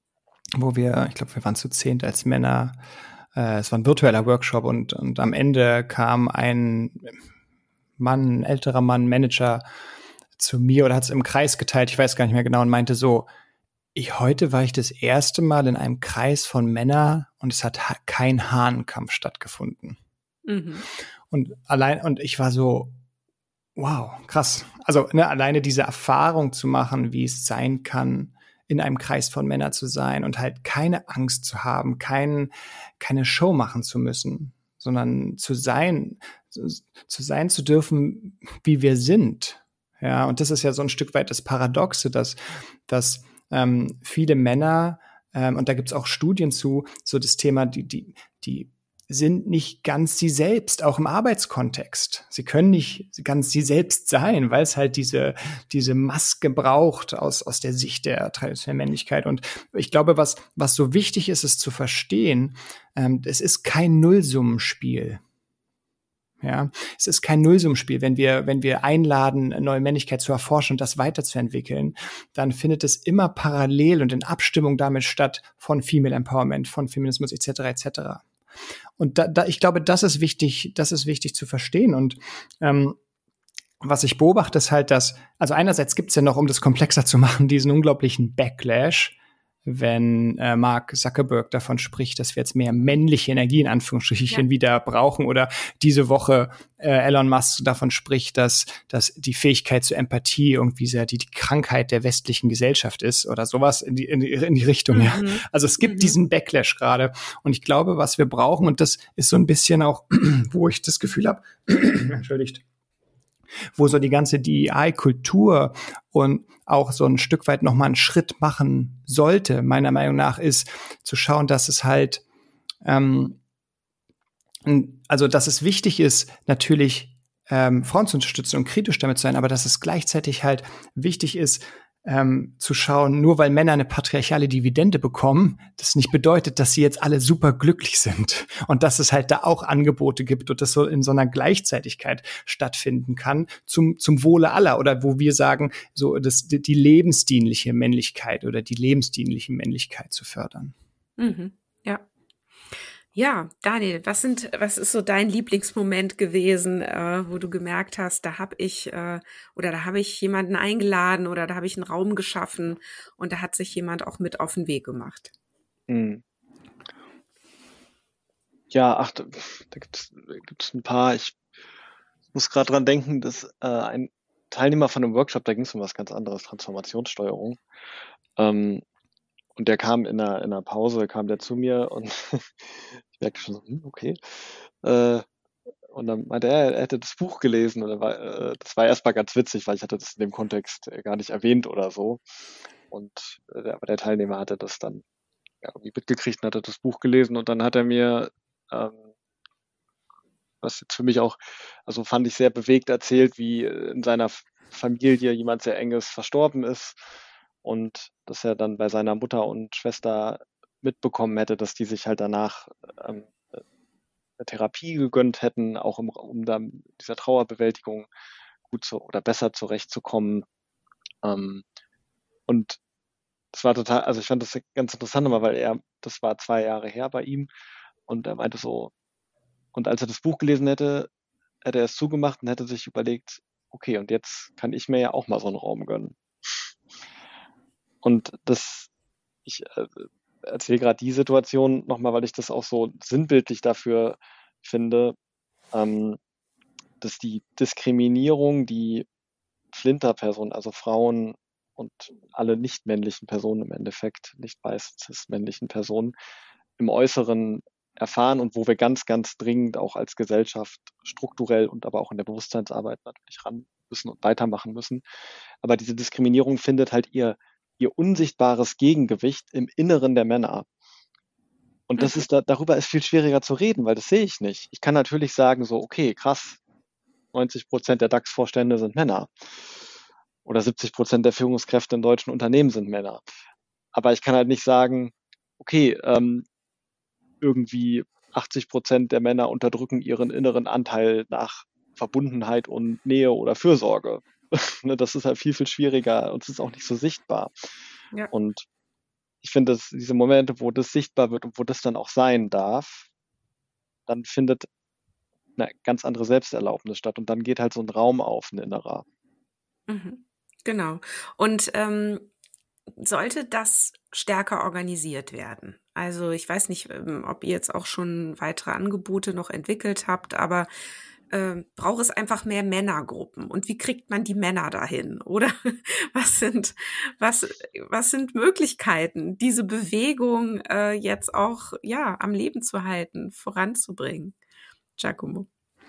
wo wir, ich glaube, wir waren zu zehnt als Männer. Äh, es war ein virtueller Workshop und, und am Ende kam ein Mann, ein älterer Mann, Manager zu mir oder hat es im Kreis geteilt, ich weiß gar nicht mehr genau, und meinte so, Ich, heute war ich das erste Mal in einem Kreis von Männern und es hat ha- kein Hahnenkampf stattgefunden. Mhm. Und allein, und ich war so, wow, krass. Also ne, alleine diese Erfahrung zu machen, wie es sein kann, in einem Kreis von Männern zu sein und halt keine Angst zu haben, kein, keine Show machen zu müssen, sondern zu sein, zu, zu sein zu dürfen, wie wir sind. Ja, und das ist ja so ein Stück weit das Paradoxe, dass, dass Ähm, viele Männer, ähm, und da gibt's auch Studien zu, so das Thema, die, die, die sind nicht ganz sie selbst, auch im Arbeitskontext. Sie können nicht ganz sie selbst sein, weil es halt diese, diese Maske braucht aus, aus der Sicht der traditionellen Männlichkeit. Und ich glaube, was, was so wichtig ist, ist zu verstehen, ähm, es ist kein Nullsummenspiel. Ja, es ist kein Nullsummenspiel. Wenn wir, wenn wir einladen, neue Männlichkeit zu erforschen und das weiterzuentwickeln, dann findet es immer parallel und in Abstimmung damit statt von Female Empowerment, von Feminismus et cetera et cetera. Und da, da, ich glaube, das ist wichtig, das ist wichtig zu verstehen. Und ähm, was ich beobachte, ist halt, dass, also einerseits gibt's ja noch, um das komplexer zu machen, diesen unglaublichen Backlash, wenn äh, Mark Zuckerberg davon spricht, dass wir jetzt mehr männliche Energie in Anführungsstrichen ja. wieder brauchen, oder diese Woche äh, Elon Musk davon spricht, dass, dass die Fähigkeit zur Empathie irgendwie sehr die, die Krankheit der westlichen Gesellschaft ist oder sowas in die, in die, in die Richtung. Mhm. Ja. Also es gibt mhm. diesen Backlash gerade, und ich glaube, was wir brauchen, und das ist so ein bisschen auch, wo ich das Gefühl habe, entschuldigt, wo so die ganze D E I-Kultur und auch so ein Stück weit nochmal einen Schritt machen sollte, meiner Meinung nach, ist zu schauen, dass es halt, ähm, also dass es wichtig ist, natürlich ähm, Frauen zu unterstützen und kritisch damit zu sein, aber dass es gleichzeitig halt wichtig ist, ähm, zu schauen, nur weil Männer eine patriarchale Dividende bekommen, das nicht bedeutet, dass sie jetzt alle super glücklich sind, und dass es halt da auch Angebote gibt und das so in so einer Gleichzeitigkeit stattfinden kann zum zum Wohle aller, oder wo wir sagen, so das die lebensdienliche Männlichkeit oder die lebensdienliche Männlichkeit zu fördern. Mhm. Ja. Ja, Daniel, was sind, was ist so dein Lieblingsmoment gewesen, äh, wo du gemerkt hast, da habe ich äh, oder da habe ich jemanden eingeladen oder da habe ich einen Raum geschaffen und da hat sich jemand auch mit auf den Weg gemacht? Hm. Ja, ach, da gibt's, gibt's ein paar. Ich muss gerade dran denken, dass äh, ein Teilnehmer von einem Workshop, da ging es um was ganz anderes, Transformationssteuerung. Ähm, und der kam in einer, in einer Pause, kam der zu mir und ich merkte schon so, hm, okay. Äh, und dann meinte er, er hätte das Buch gelesen und er war, äh, das war erstmal ganz witzig, weil ich hatte das in dem Kontext äh, gar nicht erwähnt oder so. Und äh, der, aber der Teilnehmer hatte das dann ja, irgendwie mitgekriegt und hatte das Buch gelesen und dann hat er mir, ähm, was jetzt für mich auch, also fand ich sehr bewegt erzählt, wie in seiner F- Familie jemand sehr Enges verstorben ist und dass er dann bei seiner Mutter und Schwester mitbekommen hätte, dass die sich halt danach ähm, eine Therapie gegönnt hätten, auch im, um da mit dieser Trauerbewältigung gut zu oder besser zurechtzukommen. Ähm, und das war total, also ich fand das ganz interessant, aber weil er, das war zwei Jahre her bei ihm und er meinte so, und als er das Buch gelesen hätte, hätte er es zugemacht und hätte sich überlegt, okay, und jetzt kann ich mir ja auch mal so einen Raum gönnen. Und das, ich äh, erzähle gerade die Situation nochmal, weil ich das auch so sinnbildlich dafür finde, ähm, dass die Diskriminierung, die Flinterpersonen, also Frauen und alle nicht männlichen Personen im Endeffekt, nicht weiß cis-männlichen Personen, im Äußeren erfahren und wo wir ganz, ganz dringend auch als Gesellschaft strukturell und aber auch in der Bewusstseinsarbeit natürlich ran müssen und weitermachen müssen. Aber diese Diskriminierung findet halt ihr, ihr unsichtbares Gegengewicht im Inneren der Männer. Und das Mhm. ist da, darüber ist viel schwieriger zu reden, weil das sehe ich nicht. Ich kann natürlich sagen, so, okay, krass, neunzig Prozent der DAX-Vorstände sind Männer. Oder siebzig Prozent der Führungskräfte in deutschen Unternehmen sind Männer. Aber ich kann halt nicht sagen, okay, ähm, irgendwie achtzig Prozent der Männer unterdrücken ihren inneren Anteil nach Verbundenheit und Nähe oder Fürsorge. Ne, das ist halt viel, viel schwieriger und es ist auch nicht so sichtbar. Ja. Und ich finde, dass diese Momente, wo das sichtbar wird und wo das dann auch sein darf, dann findet eine ganz andere Selbsterlaubnis statt und dann geht halt so ein Raum auf, ein innerer. Mhm. Genau. Und ähm, sollte das stärker organisiert werden? Also ich weiß nicht, ähm, ob ihr jetzt auch schon weitere Angebote noch entwickelt habt, aber äh, braucht es einfach mehr Männergruppen? Und wie kriegt man die Männer dahin? Oder was sind, was, was sind Möglichkeiten, diese Bewegung äh, jetzt auch ja am Leben zu halten, voranzubringen? Giacomo.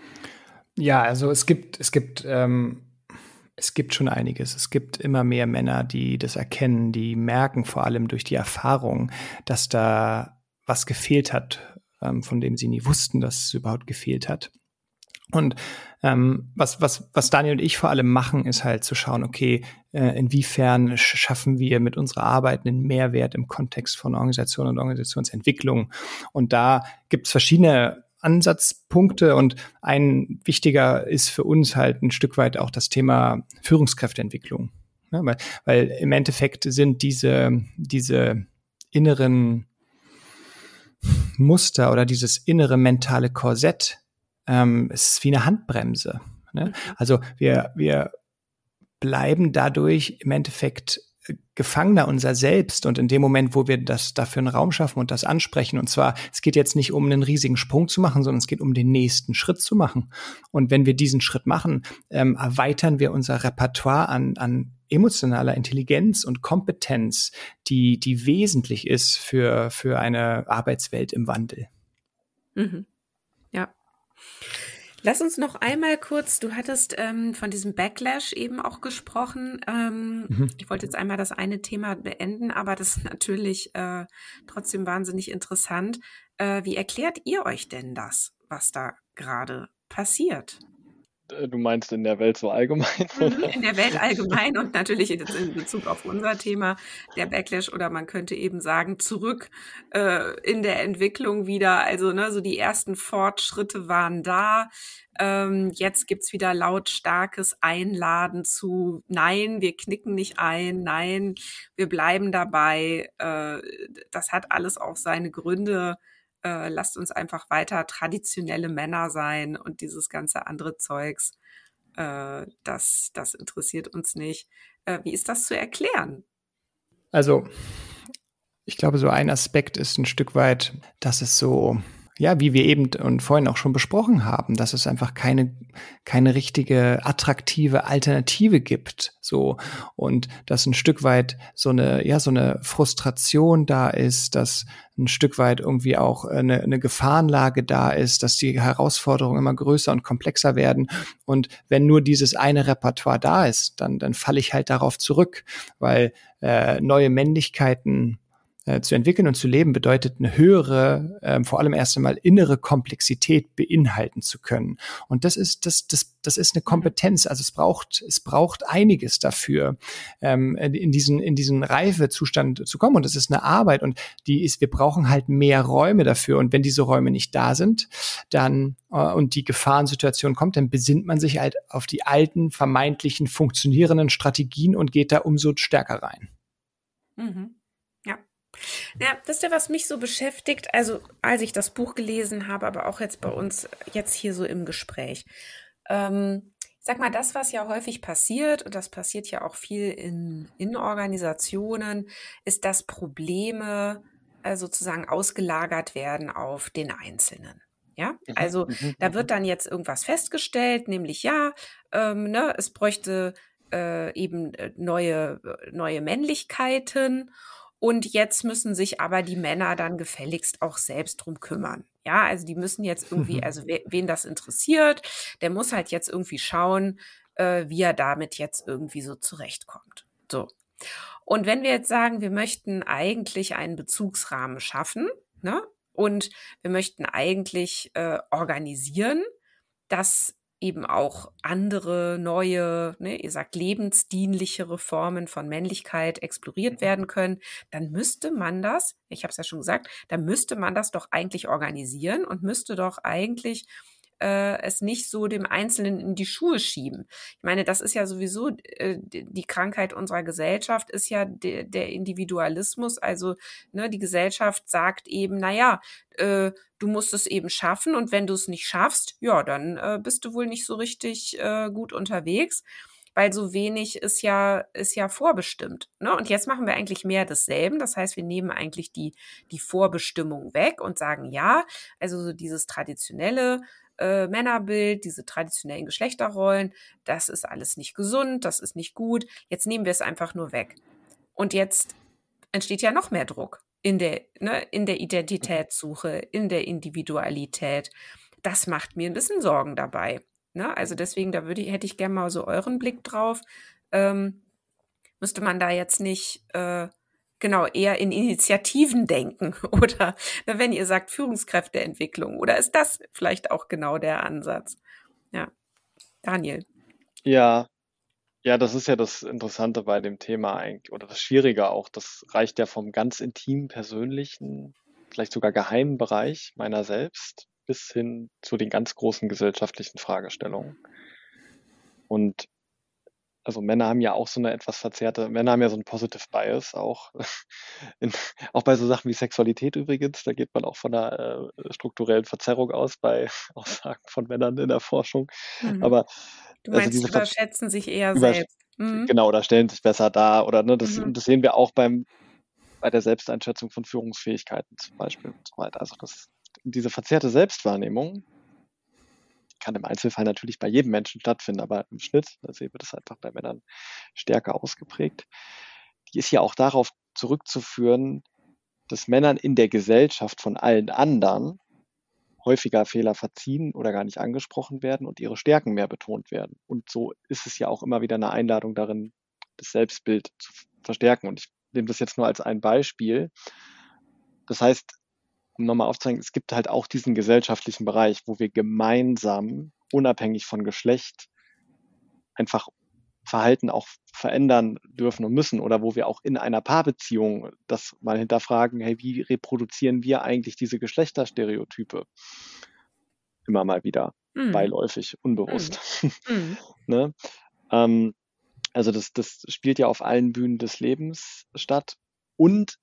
Ja, also es gibt, es gibt, ähm, es gibt schon einiges. Es gibt immer mehr Männer, die das erkennen, die merken vor allem durch die Erfahrung, dass da was gefehlt hat, ähm, von dem sie nie wussten, dass es überhaupt gefehlt hat. Und ähm, was, was, was Daniel und ich vor allem machen, ist halt zu schauen, okay, äh, inwiefern schaffen wir mit unserer Arbeit einen Mehrwert im Kontext von Organisation und Organisationsentwicklung. Und da gibt es verschiedene Ansatzpunkte und ein wichtiger ist für uns halt ein Stück weit auch das Thema Führungskräfteentwicklung. Ja, weil, weil im Endeffekt sind diese, diese inneren Muster oder dieses innere mentale Korsett, ähm, es ist wie eine Handbremse. Ne? Mhm. Also wir, wir bleiben dadurch im Endeffekt Gefangener unser Selbst und in dem Moment, wo wir das dafür einen Raum schaffen und das ansprechen, und zwar, es geht jetzt nicht um einen riesigen Sprung zu machen, sondern es geht um den nächsten Schritt zu machen. Und wenn wir diesen Schritt machen, ähm, erweitern wir unser Repertoire an, an emotionaler Intelligenz und Kompetenz, die, die wesentlich ist für, für eine Arbeitswelt im Wandel. Mhm. Ja. Lass uns noch einmal kurz, du hattest ähm, von diesem Backlash eben auch gesprochen. Ähm, Mhm. Ich wollte jetzt einmal das eine Thema beenden, aber das ist natürlich äh, trotzdem wahnsinnig interessant. Äh, wie erklärt ihr euch denn das, was da gerade passiert? Du meinst in der Welt so allgemein? Mhm, in der Welt allgemein und natürlich jetzt in Bezug auf unser Thema, der Backlash, oder man könnte eben sagen, zurück äh, in der Entwicklung wieder. Also ne, so die ersten Fortschritte waren da. Ähm, jetzt gibt's wieder lautstarkes Einladen zu, nein, wir knicken nicht ein, nein, wir bleiben dabei. Äh, das hat alles auch seine Gründe. äh, lasst uns einfach weiter traditionelle Männer sein und dieses ganze andere Zeugs, äh, das, das interessiert uns nicht. Äh, wie ist das zu erklären? Also, ich glaube, so ein Aspekt ist ein Stück weit, dass es so, ja, wie wir eben und vorhin auch schon besprochen haben, dass es einfach keine, keine richtige attraktive Alternative gibt, so. Und dass ein Stück weit so eine, ja, so eine Frustration da ist, dass ein Stück weit irgendwie auch eine, eine Gefahrenlage da ist, dass die Herausforderungen immer größer und komplexer werden. Und wenn nur dieses eine Repertoire da ist, dann, dann falle ich halt darauf zurück, weil äh, neue Männlichkeiten äh, zu entwickeln und zu leben bedeutet eine höhere, äh, vor allem erst einmal innere Komplexität beinhalten zu können. Und das ist das das das ist eine Kompetenz. Also es braucht es braucht einiges dafür, ähm, in diesen in diesen Reifezustand zu kommen. Und das ist eine Arbeit und die ist. Wir brauchen halt mehr Räume dafür. Und wenn diese Räume nicht da sind, dann äh, und die Gefahrensituation kommt, dann besinnt man sich halt auf die alten vermeintlichen funktionierenden Strategien und geht da umso stärker rein. Mhm. Ja. Ja, wisst ihr, was mich so beschäftigt? Also, als ich das Buch gelesen habe, aber auch jetzt bei uns, jetzt hier so im Gespräch. Ähm, ich sag mal, das, was ja häufig passiert, und das passiert ja auch viel in, in Organisationen, ist, dass Probleme äh, sozusagen ausgelagert werden auf den Einzelnen. Ja, also Mhm, da mhm. wird dann jetzt irgendwas festgestellt, nämlich ja, ähm, ne, es bräuchte äh, eben äh, neue, äh, neue Männlichkeiten. Und jetzt müssen sich aber die Männer dann gefälligst auch selbst drum kümmern. Ja, also die müssen jetzt irgendwie, also we, wen das interessiert, der muss halt jetzt irgendwie schauen, äh, wie er damit jetzt irgendwie so zurechtkommt. So. Und wenn wir jetzt sagen, wir möchten eigentlich einen Bezugsrahmen schaffen, ne? Und wir möchten eigentlich äh, organisieren, dass eben auch andere neue, ne, ihr sagt lebensdienlichere Formen von Männlichkeit exploriert werden können, dann müsste man das, ich habe es ja schon gesagt, dann müsste man das doch eigentlich organisieren und müsste doch eigentlich äh, es nicht so dem Einzelnen in die Schuhe schieben. Ich meine, das ist ja sowieso äh, die Krankheit unserer Gesellschaft, ist ja de, der Individualismus. Also ne, die Gesellschaft sagt eben, naja, äh, du musst es eben schaffen und wenn du es nicht schaffst, ja, dann äh, bist du wohl nicht so richtig äh, gut unterwegs, weil so wenig ist ja, ist ja vorbestimmt. Ne? Und jetzt machen wir eigentlich mehr desselben. Das heißt, wir nehmen eigentlich die, die Vorbestimmung weg und sagen, ja, also so dieses traditionelle äh, Männerbild, diese traditionellen Geschlechterrollen, das ist alles nicht gesund, das ist nicht gut. Jetzt nehmen wir es einfach nur weg. Und jetzt entsteht ja noch mehr Druck in der, ne, in der Identitätssuche, in der Individualität. Das macht mir ein bisschen Sorgen dabei. Ne? Also deswegen, da würde ich, hätte ich gerne mal so euren Blick drauf. Ähm, müsste man da jetzt nicht äh, genau eher in Initiativen denken oder na, wenn ihr sagt Führungskräfteentwicklung oder ist das vielleicht auch genau der Ansatz? Ja, Daniel. Ja, ja, das ist ja das Interessante bei dem Thema eigentlich, oder das Schwierige auch. Das reicht ja vom ganz intimen, persönlichen, vielleicht sogar geheimen Bereich meiner selbst bis hin zu den ganz großen gesellschaftlichen Fragestellungen. Und also Männer haben ja auch so eine etwas verzerrte, Männer haben ja so einen Positive Bias auch, in, auch bei so Sachen wie Sexualität übrigens, da geht man auch von einer äh, strukturellen Verzerrung aus bei Aussagen von Männern in der Forschung. Mhm. Aber Du also meinst, diese die Ver überschätzen sich eher über, selbst. Mhm. genau, oder stellen sich besser dar oder ne, das, Mhm. und das sehen wir auch beim bei der Selbsteinschätzung von Führungsfähigkeiten zum Beispiel und so weiter. Also das, diese verzerrte Selbstwahrnehmung kann im Einzelfall natürlich bei jedem Menschen stattfinden, aber im Schnitt, da sehen wir das einfach bei Männern stärker ausgeprägt. Die ist ja auch darauf zurückzuführen, dass Männern in der Gesellschaft von allen anderen häufiger Fehler verziehen oder gar nicht angesprochen werden und ihre Stärken mehr betont werden. Und so ist es ja auch immer wieder eine Einladung darin, das Selbstbild zu verstärken. Und ich nehme das jetzt nur als ein Beispiel. Das heißt, um nochmal aufzuzeigen, es gibt halt auch diesen gesellschaftlichen Bereich, wo wir gemeinsam, unabhängig von Geschlecht, einfach Verhalten auch verändern dürfen und müssen oder wo wir auch in einer Paarbeziehung das mal hinterfragen, hey, wie reproduzieren wir eigentlich diese Geschlechterstereotype? Immer mal wieder, Mhm. beiläufig, unbewusst. Mhm. ne? ähm, also das, das spielt ja auf allen Bühnen des Lebens statt und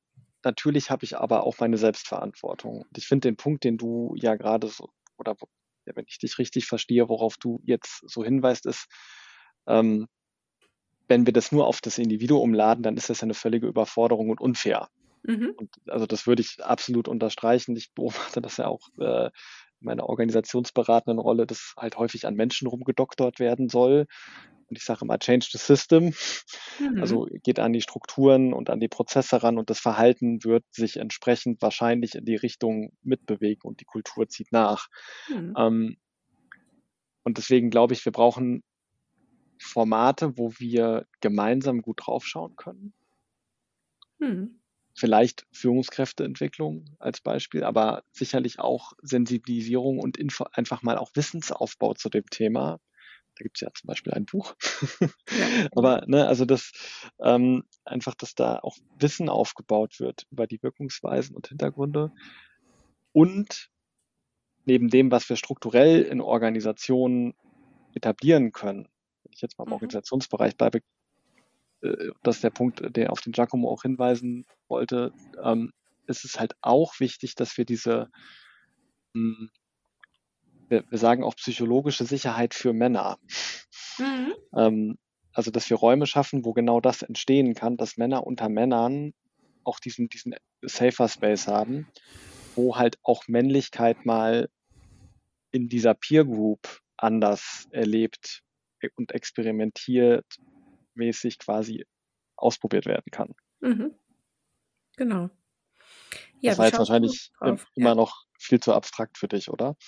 natürlich habe ich aber auch meine Selbstverantwortung. Und ich finde den Punkt, den du ja gerade so, oder wo- ja, wenn ich dich richtig verstehe, worauf du jetzt so hinweist, ist, ähm, wenn wir das nur auf das Individuum laden, dann ist das ja eine völlige Überforderung und unfair. Mhm. Und also das würde ich absolut unterstreichen. Ich beobachte das ja auch äh, in meiner organisationsberatenden Rolle, dass halt häufig an Menschen rumgedoktert werden soll. Und ich sage immer, change the system. Mhm. Also geht an die Strukturen und an die Prozesse ran und das Verhalten wird sich entsprechend wahrscheinlich in die Richtung mitbewegen und die Kultur zieht nach. Mhm. Ähm, und deswegen glaube ich, wir brauchen Formate, wo wir gemeinsam gut draufschauen können. Mhm. Vielleicht Führungskräfteentwicklung als Beispiel, aber sicherlich auch Sensibilisierung und Info, einfach mal auch Wissensaufbau zu dem Thema. Da gibt es ja zum Beispiel ein Buch. Ja, Aber ne, also das ähm, einfach, dass da auch Wissen aufgebaut wird über die Wirkungsweisen und Hintergründe. Und neben dem, was wir strukturell in Organisationen etablieren können, wenn ich jetzt mal im Mhm. Organisationsbereich bleibe, äh, das ist der Punkt, der auf den Giacomo auch hinweisen wollte, ähm, ist es halt auch wichtig, dass wir diese, mh, wir, wir sagen auch psychologische Sicherheit für Männer, Mhm. ähm, also dass wir Räume schaffen, wo genau das entstehen kann, dass Männer unter Männern auch diesen, diesen Safer Space haben, wo halt auch Männlichkeit mal in dieser Peer Group anders erlebt und experimentiert mäßig quasi ausprobiert werden kann. Mhm. Genau. Ja, Das wie war jetzt schaust du wahrscheinlich im- drauf? immer Ja. noch viel zu abstrakt für dich, oder?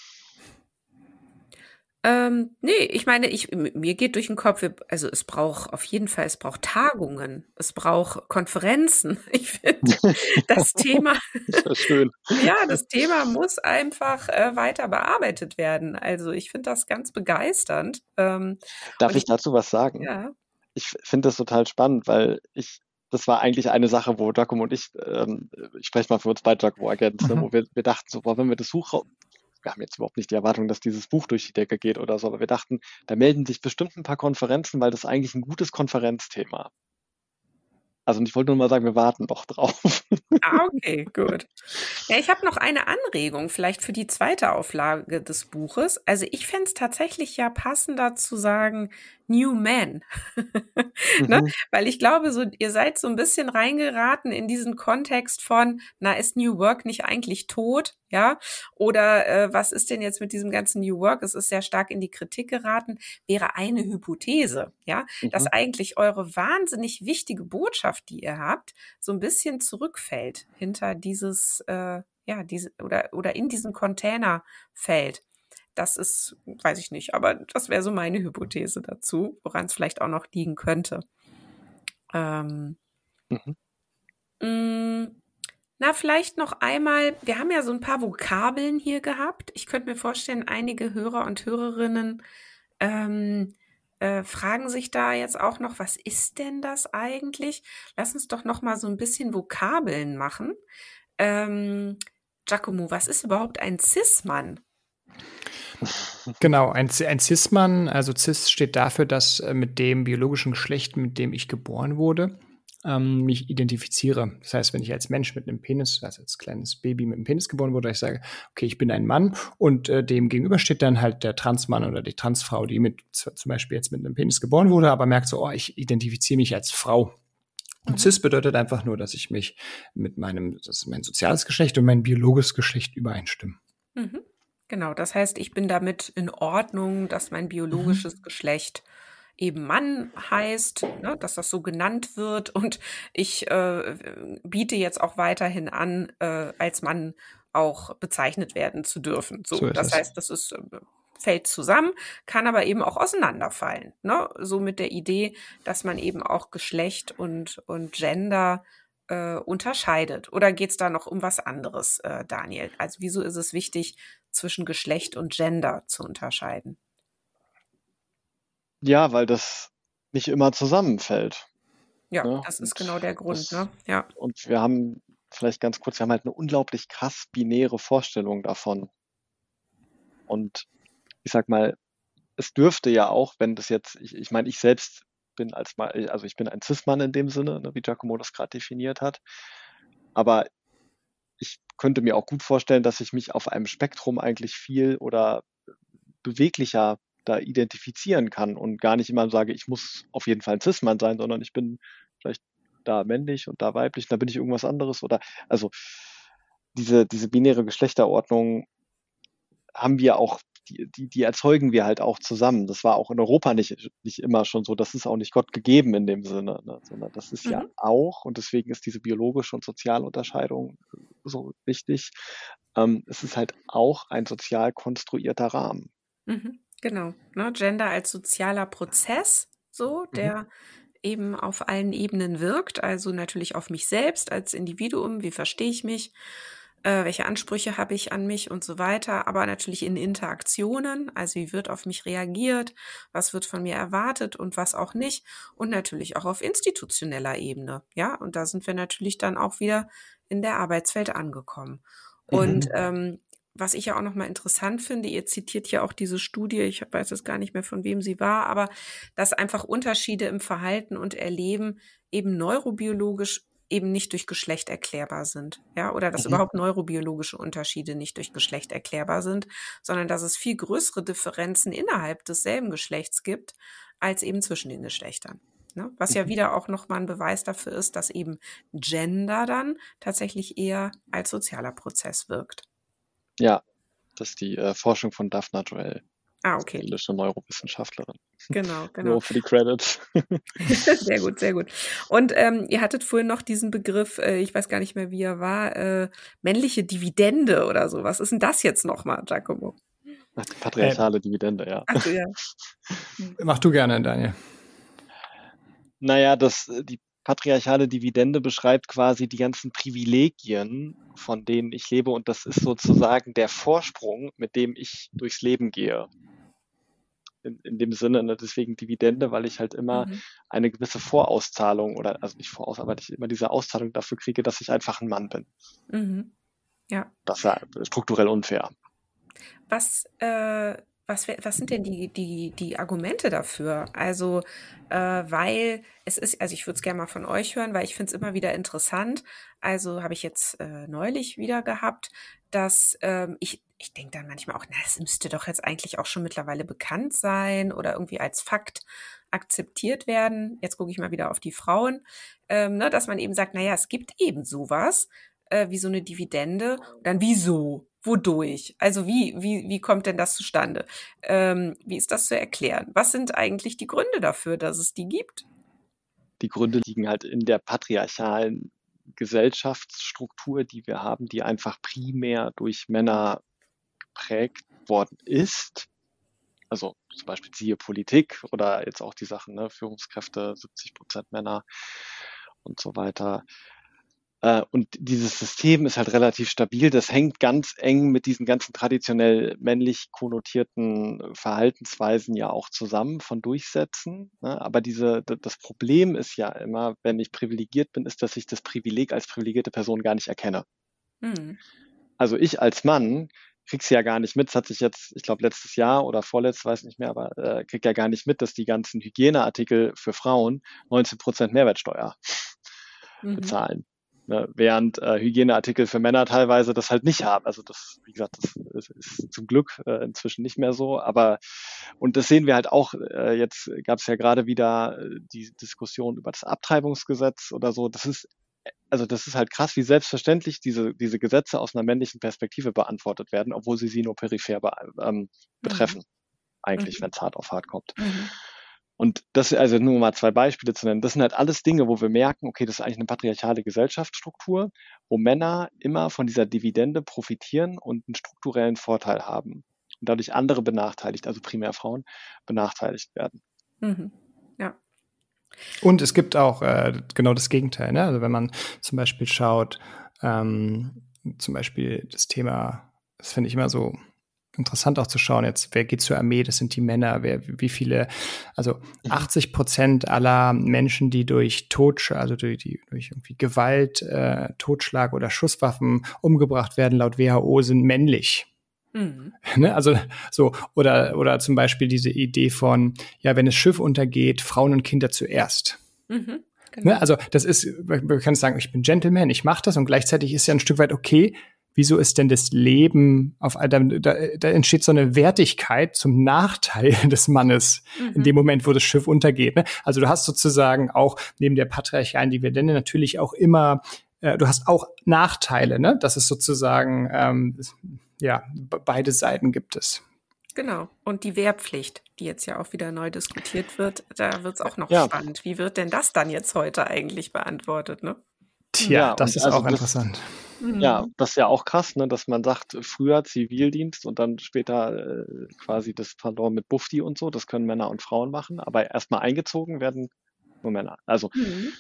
Ähm, nee, ich meine, ich, m- mir geht durch den Kopf, wir- also es braucht auf jeden Fall, es braucht Tagungen, es braucht Konferenzen. Ich finde, das Thema, Das wäre schön. ja, das Thema muss einfach äh, weiter bearbeitet werden. Also ich finde das ganz begeisternd. Ähm, Darf und ich ich, dazu was sagen? ja, Ich finde das total spannend, weil ich, das war eigentlich eine Sache, wo Giacomo und ich, ähm, ich spreche mal für uns beide Giacomo Agents, ne, Mhm. wo wir, wir dachten so, boah, wenn wir das Buch, rau- wir haben jetzt überhaupt nicht die Erwartung, dass dieses Buch durch die Decke geht oder so, aber wir dachten, da melden sich bestimmt ein paar Konferenzen, weil das ist eigentlich ein gutes Konferenzthema. Also und ich wollte nur mal sagen, wir warten doch drauf. ah, okay, gut. Ja, ich habe noch eine Anregung, vielleicht für die zweite Auflage des Buches. Also ich fände es tatsächlich ja passender zu sagen New Man. Ne? Mhm, Weil ich glaube, so, ihr seid so ein bisschen reingeraten in diesen Kontext von, na, ist New Work nicht eigentlich tot? Ja? Oder äh, was ist denn jetzt mit diesem ganzen New Work? Es ist sehr stark in die Kritik geraten, wäre eine Hypothese, ja, dass mhm. eigentlich eure wahnsinnig wichtige Botschaft, die ihr habt, so ein bisschen zurückfällt hinter dieses, äh, ja, diese oder oder in diesen Container fällt. Das ist, weiß ich nicht, aber das wäre so meine Hypothese dazu, woran es vielleicht auch noch liegen könnte. Ähm, Mhm. mh, na, vielleicht noch einmal, wir haben ja so ein paar Vokabeln hier gehabt. Ich könnte mir vorstellen, einige Hörer und Hörerinnen ähm, äh, fragen sich da jetzt auch noch, was ist denn das eigentlich? Lass uns doch noch mal so ein bisschen Vokabeln machen. Ähm, Giacomo, was ist überhaupt ein Cis-Mann? Genau, ein, C- ein Cis-Mann, also Cis steht dafür, dass äh, mit dem biologischen Geschlecht, mit dem ich geboren wurde, ähm, mich identifiziere. Das heißt, wenn ich als Mensch mit einem Penis, also als kleines Baby mit einem Penis geboren wurde, ich sage, okay, ich bin ein Mann und äh, dem gegenüber steht dann halt der Transmann oder die Transfrau, die mit z- zum Beispiel jetzt mit einem Penis geboren wurde, aber merkt so, oh, ich identifiziere mich als Frau. Und Mhm. Cis bedeutet einfach nur, dass ich mich mit meinem, das ist mein soziales Geschlecht und mein biologisches Geschlecht übereinstimme. Mhm. Genau, das heißt, ich bin damit in Ordnung, dass mein biologisches Geschlecht eben Mann heißt, ne, dass das so genannt wird und ich äh, biete jetzt auch weiterhin an, äh, als Mann auch bezeichnet werden zu dürfen. So, So ist das es. heißt, das ist, äh, fällt zusammen, kann aber eben auch auseinanderfallen. Ne? So mit der Idee, dass man eben auch Geschlecht und, und Gender äh, unterscheidet. Oder geht es da noch um was anderes, äh, Daniel? Also wieso ist es wichtig, zwischen Geschlecht und Gender zu unterscheiden? Ja, weil das nicht immer zusammenfällt. Ja, Ne? das ist genau Und, der Grund, das, ne? Ja. und wir haben vielleicht ganz kurz, wir haben halt eine unglaublich krass binäre Vorstellung davon. Und ich sag mal, es dürfte ja auch, wenn das jetzt, ich, ich meine, ich selbst bin als mal, also ich bin ein Cis-Mann in dem Sinne, ne, wie Giacomo das gerade definiert hat. aber ich könnte mir auch gut vorstellen, dass ich mich auf einem Spektrum eigentlich viel oder beweglicher da identifizieren kann und gar nicht immer sage, ich muss auf jeden Fall ein Cis-Mann sein, sondern ich bin vielleicht da männlich und da weiblich, da bin ich irgendwas anderes oder, also diese, diese binäre Geschlechterordnung haben wir auch, die, die, die erzeugen wir halt auch zusammen. Das war auch in Europa nicht, nicht immer schon so. Das ist auch nicht Gott gegeben in dem Sinne, ne? Sondern das ist mhm. ja auch, und deswegen ist diese biologische und soziale Unterscheidung so wichtig. Ähm, es ist halt auch ein sozial konstruierter Rahmen. Mhm, genau. Ne? Gender als sozialer Prozess, so, der mhm. eben auf allen Ebenen wirkt. Also natürlich auf mich selbst als Individuum. Wie verstehe ich mich? Äh, welche Ansprüche habe ich an mich und so weiter, aber natürlich in Interaktionen, also wie wird auf mich reagiert, was wird von mir erwartet und was auch nicht, und natürlich auch auf institutioneller Ebene, ja, und da sind wir natürlich dann auch wieder in der Arbeitswelt angekommen. Mhm. Und ähm, was ich ja auch nochmal interessant finde, ihr zitiert ja auch diese Studie, ich weiß jetzt gar nicht mehr, von wem sie war, aber dass einfach Unterschiede im Verhalten und Erleben eben neurobiologisch eben nicht durch Geschlecht erklärbar sind, ja, oder dass mhm. überhaupt neurobiologische Unterschiede nicht durch Geschlecht erklärbar sind, sondern dass es viel größere Differenzen innerhalb desselben Geschlechts gibt, als eben zwischen den Geschlechtern. Ne? Was mhm. ja wieder auch nochmal ein Beweis dafür ist, dass eben Gender dann tatsächlich eher als sozialer Prozess wirkt. Ja, das ist die äh, Forschung von Daphna Joel. Ah, okay. Israelische Neurowissenschaftlerin. Genau, genau. Nur für die Credits. Sehr gut, sehr gut. Und ähm, ihr hattet vorhin noch diesen Begriff, äh, ich weiß gar nicht mehr, wie er war, äh, männliche Dividende oder so. Was ist denn das jetzt nochmal, Giacomo? Ach, die patriarchale äh, Dividende, ja. Ach so, ja. Mach du gerne, Daniel. Naja, das, die patriarchale Dividende beschreibt quasi die ganzen Privilegien, von denen ich lebe, und das ist sozusagen der Vorsprung, mit dem ich durchs Leben gehe. In, in dem Sinne, ne, deswegen Dividende, weil ich halt immer mhm. eine gewisse Vorauszahlung oder, also nicht Voraus, aber ich immer diese Auszahlung dafür kriege, dass ich einfach ein Mann bin. Mhm. Ja. Das ist ja strukturell unfair. Was, äh, was, was sind denn die, die, die Argumente dafür? Also, äh, weil es ist, also ich würde es gerne mal von euch hören, weil ich finde es immer wieder interessant. Also habe ich jetzt äh, neulich wieder gehabt, dass ähm, ich, ich denke dann manchmal auch, na, das müsste doch jetzt eigentlich auch schon mittlerweile bekannt sein oder irgendwie als Fakt akzeptiert werden. Jetzt gucke ich mal wieder auf die Frauen, ähm, ne, dass man eben sagt, naja, es gibt eben sowas äh, wie so eine Dividende. Und dann wieso? Wodurch? Also wie, wie, wie kommt denn das zustande? Ähm, wie ist das zu erklären? Was sind eigentlich die Gründe dafür, dass es die gibt? Die Gründe liegen halt in der patriarchalen Gesellschaftsstruktur, die wir haben, die einfach primär durch Männer geprägt worden ist. Also zum Beispiel siehe Politik oder jetzt auch die Sachen, ne, Führungskräfte, siebzig Prozent Männer und so weiter. Und dieses System ist halt relativ stabil. Das hängt ganz eng mit diesen ganzen traditionell männlich konnotierten Verhaltensweisen ja auch zusammen von Durchsetzen. Aber diese, das Problem ist ja immer, wenn ich privilegiert bin, ist, dass ich das Privileg als privilegierte Person gar nicht erkenne. Mhm. Also ich als Mann krieg's ja gar nicht mit. Das hat sich jetzt, ich glaube, letztes Jahr oder vorletztes, weiß nicht mehr, aber äh, krieg ja gar nicht mit, dass die ganzen Hygieneartikel für Frauen neunzehn Prozent Mehrwertsteuer mhm. bezahlen. Ne, während äh, Hygieneartikel für Männer teilweise das halt nicht haben. Also das, wie gesagt, das ist, ist zum Glück äh, inzwischen nicht mehr so. Aber und das sehen wir halt auch. Äh, jetzt gab es ja gerade wieder äh, die Diskussion über das Abtreibungsgesetz oder so. Das ist also das ist halt krass, wie selbstverständlich diese diese Gesetze aus einer männlichen Perspektive beantwortet werden, obwohl sie sie nur peripher be ähm, betreffen. Mhm. Eigentlich, mhm. wenn es hart auf hart kommt. Mhm. Und das, also nur mal zwei Beispiele zu nennen, das sind halt alles Dinge, wo wir merken, okay, das ist eigentlich eine patriarchale Gesellschaftsstruktur, wo Männer immer von dieser Dividende profitieren und einen strukturellen Vorteil haben und dadurch andere benachteiligt, also primär Frauen, benachteiligt werden. Mhm. Ja. Und es gibt auch äh, genau das Gegenteil, ne? Also wenn man zum Beispiel schaut, ähm, zum Beispiel das Thema, das finde ich immer so interessant auch zu schauen, jetzt, wer geht zur Armee, das sind die Männer, wer, wie viele, also achtzig Prozent aller Menschen, die durch Totsch, also durch, die, durch irgendwie Gewalt, äh, Totschlag oder Schusswaffen umgebracht werden, laut W H O, sind männlich. Mhm. Ne? Also so, oder, oder zum Beispiel diese Idee von, ja, wenn das Schiff untergeht, Frauen und Kinder zuerst. Mhm. Genau. Ne? Also das ist, wir können sagen, ich bin Gentleman, ich mache das und gleichzeitig ist ja ein Stück weit okay, wieso ist denn das Leben auf da, da, da entsteht so eine Wertigkeit zum Nachteil des Mannes mhm. in dem Moment, wo das Schiff untergeht. Ne? Also du hast sozusagen auch neben der patriarchalen Dividende natürlich auch immer, äh, du hast auch Nachteile, ne? Dass es sozusagen ähm, ja beide Seiten gibt es. Genau. Und die Wehrpflicht, die jetzt ja auch wieder neu diskutiert wird, da wird es auch noch ja. spannend. Wie wird denn das dann jetzt heute eigentlich beantwortet, ne? Tja, ja, das ist also auch das, interessant. Ja, das ist ja auch krass, ne, dass man sagt, früher Zivildienst und dann später äh, quasi das Pendant mit Bufti und so, das können Männer und Frauen machen, aber erstmal eingezogen werden nur Männer. Also mhm.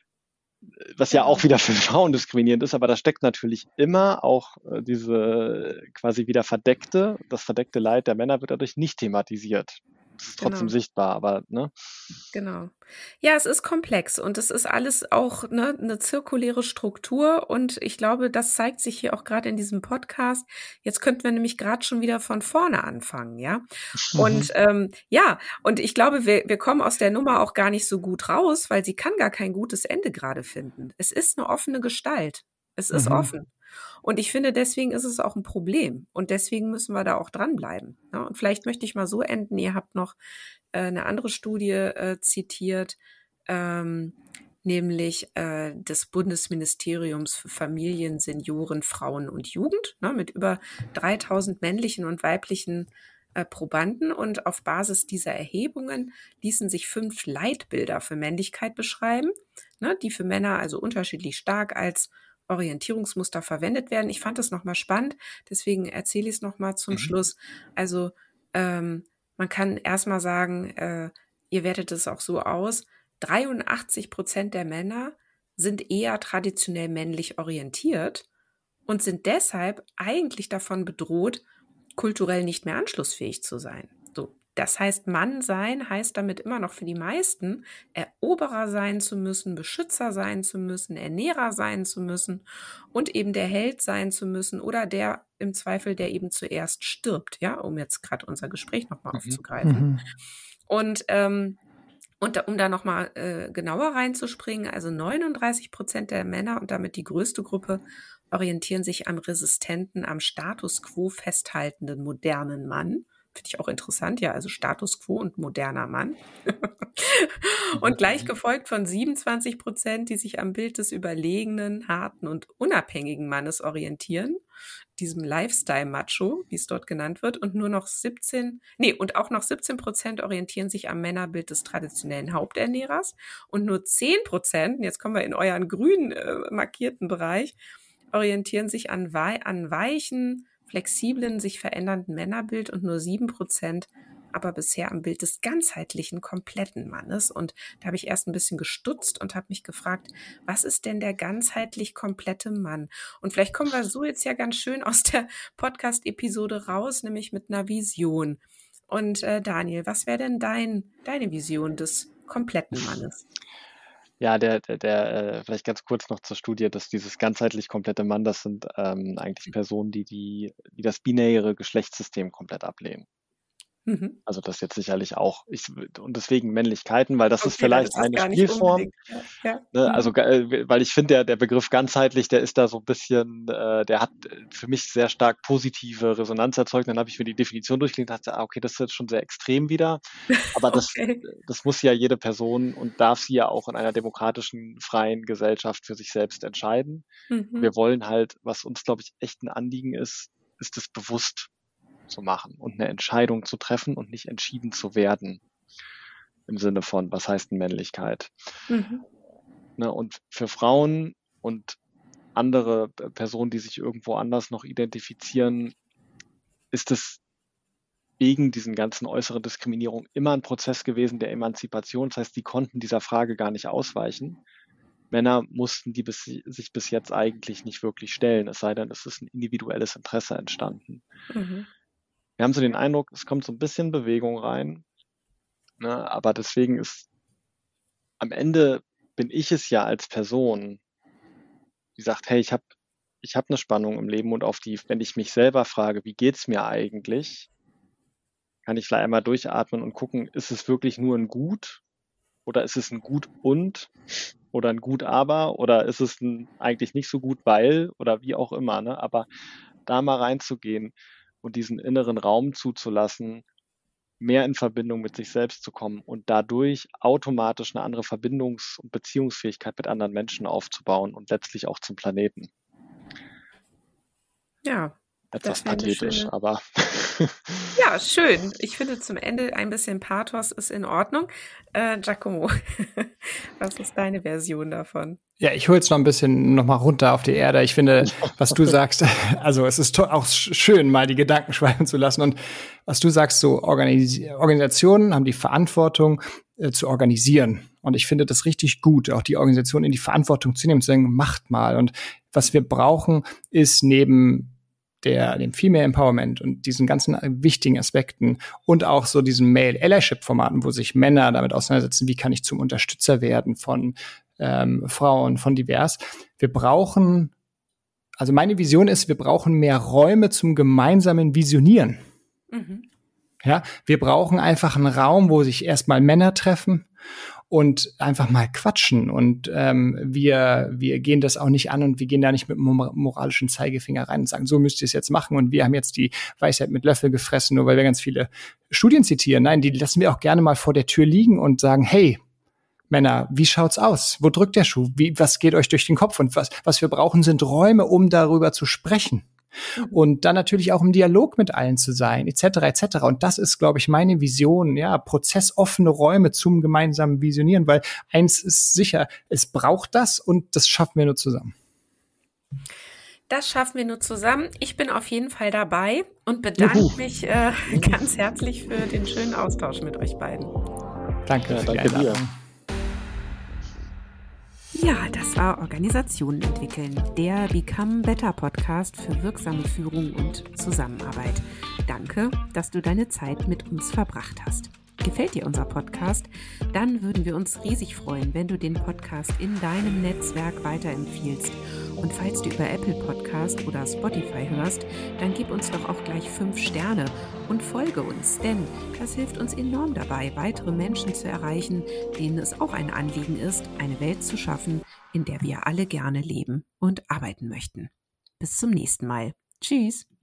was ja auch wieder für Frauen diskriminierend ist, aber da steckt natürlich immer auch äh, diese quasi wieder verdeckte, das verdeckte Leid der Männer wird dadurch nicht thematisiert. Es ist trotzdem genau. sichtbar, aber ne? Genau. Ja, es ist komplex und es ist alles auch ne, eine zirkuläre Struktur und ich glaube, das zeigt sich hier auch gerade in diesem Podcast. Jetzt könnten wir nämlich gerade schon wieder von vorne anfangen, ja. Mhm. Und ähm, ja, und ich glaube, wir, wir kommen aus der Nummer auch gar nicht so gut raus, weil sie kann gar kein gutes Ende gerade finden. Es ist eine offene Gestalt. Es ist mhm. offen. Und ich finde, deswegen ist es auch ein Problem. Und deswegen müssen wir da auch dranbleiben. Ja, und vielleicht möchte ich mal so enden. Ihr habt noch äh, eine andere Studie äh, zitiert, ähm, nämlich äh, des Bundesministeriums für Familien, Senioren, Frauen und Jugend, ne, mit über dreitausend männlichen und weiblichen äh, Probanden. Und auf Basis dieser Erhebungen ließen sich fünf Leitbilder für Männlichkeit beschreiben, ne, die für Männer also unterschiedlich stark als Orientierungsmuster verwendet werden. Ich fand das nochmal spannend, deswegen erzähle ich es nochmal zum mhm. Schluss. Also ähm, man kann erstmal sagen, äh, ihr wertet es auch so aus, dreiundachtzig Prozent der Männer sind eher traditionell männlich orientiert und sind deshalb eigentlich davon bedroht, kulturell nicht mehr anschlussfähig zu sein. So. Das heißt, Mann sein heißt damit immer noch für die meisten, Eroberer sein zu müssen, Beschützer sein zu müssen, Ernährer sein zu müssen und eben der Held sein zu müssen oder der im Zweifel, der eben zuerst stirbt, ja, um jetzt gerade unser Gespräch nochmal mhm. aufzugreifen. Mhm. Und, ähm, und da, um da nochmal äh, genauer reinzuspringen, also neununddreißig Prozent der Männer und damit die größte Gruppe orientieren sich am resistenten, am Status quo festhaltenden modernen Mann. Finde ich auch interessant, ja, also Status quo und moderner Mann. Und gleich gefolgt von siebenundzwanzig Prozent, die sich am Bild des überlegenen, harten und unabhängigen Mannes orientieren, diesem Lifestyle-Macho, wie es dort genannt wird, und nur noch siebzehn, nee, und auch noch siebzehn Prozent orientieren sich am Männerbild des traditionellen Haupternährers und nur zehn Prozent, jetzt kommen wir in euren grün äh, markierten Bereich, orientieren sich an, wei- an weichen, flexiblen, sich verändernden Männerbild und nur sieben Prozent aber bisher am Bild des ganzheitlichen, kompletten Mannes. Und da habe ich erst ein bisschen gestutzt und habe mich gefragt, was ist denn der ganzheitlich komplette Mann? Und vielleicht kommen wir so jetzt ja ganz schön aus der Podcast-Episode raus, nämlich mit einer Vision. Und äh, Daniel, was wäre denn dein, deine Vision des kompletten Mannes? Ja, der, der, der äh, vielleicht ganz kurz noch zur Studie, dass dieses ganzheitlich komplette Mann, das sind ähm, eigentlich Personen, die, die, die das binäre Geschlechtssystem komplett ablehnen. Mhm. Also das jetzt sicherlich auch, ich, und deswegen Männlichkeiten, weil das okay, ist vielleicht das ist eine Spielform. Ja, ja. Ne, also äh, weil ich finde, der, der Begriff ganzheitlich, der ist da so ein bisschen, äh, der hat für mich sehr stark positive Resonanz erzeugt. Dann habe ich mir die Definition durchgelesen und dachte, ah, okay, das ist jetzt schon sehr extrem wieder. Aber das, okay. das muss ja jede Person und darf sie ja auch in einer demokratischen, freien Gesellschaft für sich selbst entscheiden. Mhm. Wir wollen halt, was uns, glaube ich, echt ein Anliegen ist, ist es bewusst zu machen und eine Entscheidung zu treffen und nicht entschieden zu werden im Sinne von, was heißt denn Männlichkeit? Mhm. Ne, und für Frauen und andere Personen, die sich irgendwo anders noch identifizieren, ist es wegen diesen ganzen äußeren Diskriminierungen immer ein Prozess gewesen der Emanzipation. Das heißt, die konnten dieser Frage gar nicht ausweichen. Männer mussten die bis, sich bis jetzt eigentlich nicht wirklich stellen, es sei denn, es ist ein individuelles Interesse entstanden. Mhm. Wir haben so den Eindruck, es kommt so ein bisschen Bewegung rein, ne? Aber deswegen ist, am Ende bin ich es ja als Person, die sagt, hey, ich habe ich hab eine Spannung im Leben und auf die, wenn ich mich selber frage, wie geht's mir eigentlich, kann ich vielleicht einmal durchatmen und gucken, ist es wirklich nur ein Gut oder ist es ein Gut und oder ein Gut aber oder ist es ein, eigentlich nicht so gut, weil oder wie auch immer, ne? Aber da mal reinzugehen und diesen inneren Raum zuzulassen, mehr in Verbindung mit sich selbst zu kommen und dadurch automatisch eine andere Verbindungs- und Beziehungsfähigkeit mit anderen Menschen aufzubauen und letztlich auch zum Planeten. Ja. Etwas pathetisch, schöne... aber... Ja, schön. Ich finde zum Ende ein bisschen Pathos ist in Ordnung. Äh, Giacomo, was ist deine Version davon? Ja, ich hole jetzt noch ein bisschen noch mal runter auf die Erde. Ich finde, was du sagst, also es ist auch schön, mal die Gedanken schweifen zu lassen. Und was du sagst, so Organis- Organisationen haben die Verantwortung äh, zu organisieren. Und ich finde das richtig gut, auch die Organisation in die Verantwortung zu nehmen, zu sagen, macht mal. Und was wir brauchen, ist neben der, dem Female Empowerment und diesen ganzen wichtigen Aspekten und auch so diesen Male Allyship Formaten, wo sich Männer damit auseinandersetzen, wie kann ich zum Unterstützer werden von ähm, Frauen, von divers. Wir brauchen, also meine Vision ist, wir brauchen mehr Räume zum gemeinsamen Visionieren. Mhm. Ja, wir brauchen einfach einen Raum, wo sich erstmal Männer treffen und einfach mal quatschen. Und ähm, wir wir gehen das auch nicht an und wir gehen da nicht mit einem moralischen Zeigefinger rein und sagen, so müsst ihr es jetzt machen und wir haben jetzt die Weisheit mit Löffel gefressen, nur weil wir ganz viele Studien zitieren. Nein, die lassen wir auch gerne mal vor der Tür liegen und sagen, hey, Männer, wie schaut's aus? Wo drückt der Schuh? Wie, was geht euch durch den Kopf? Und was, was wir brauchen, sind Räume, um darüber zu sprechen. Und dann natürlich auch im Dialog mit allen zu sein, et cetera, et cetera. Und das ist, glaube ich, meine Vision, ja, prozessoffene Räume zum gemeinsamen Visionieren, weil eins ist sicher, es braucht das und das schaffen wir nur zusammen. Das schaffen wir nur zusammen. Ich bin auf jeden Fall dabei und bedanke Juhu. mich äh, ganz herzlich für den schönen Austausch mit euch beiden. Danke, ja, für die danke Einladung. dir. Ja, das war Organisationen entwickeln, der Become Better Podcast für wirksame Führung und Zusammenarbeit. Danke, dass du deine Zeit mit uns verbracht hast. Gefällt dir unser Podcast? Dann würden wir uns riesig freuen, wenn du den Podcast in deinem Netzwerk weiterempfiehlst. Und falls du über Apple Podcast oder Spotify hörst, dann gib uns doch auch gleich fünf Sterne und folge uns, denn das hilft uns enorm dabei, weitere Menschen zu erreichen, denen es auch ein Anliegen ist, eine Welt zu schaffen, in der wir alle gerne leben und arbeiten möchten. Bis zum nächsten Mal. Tschüss!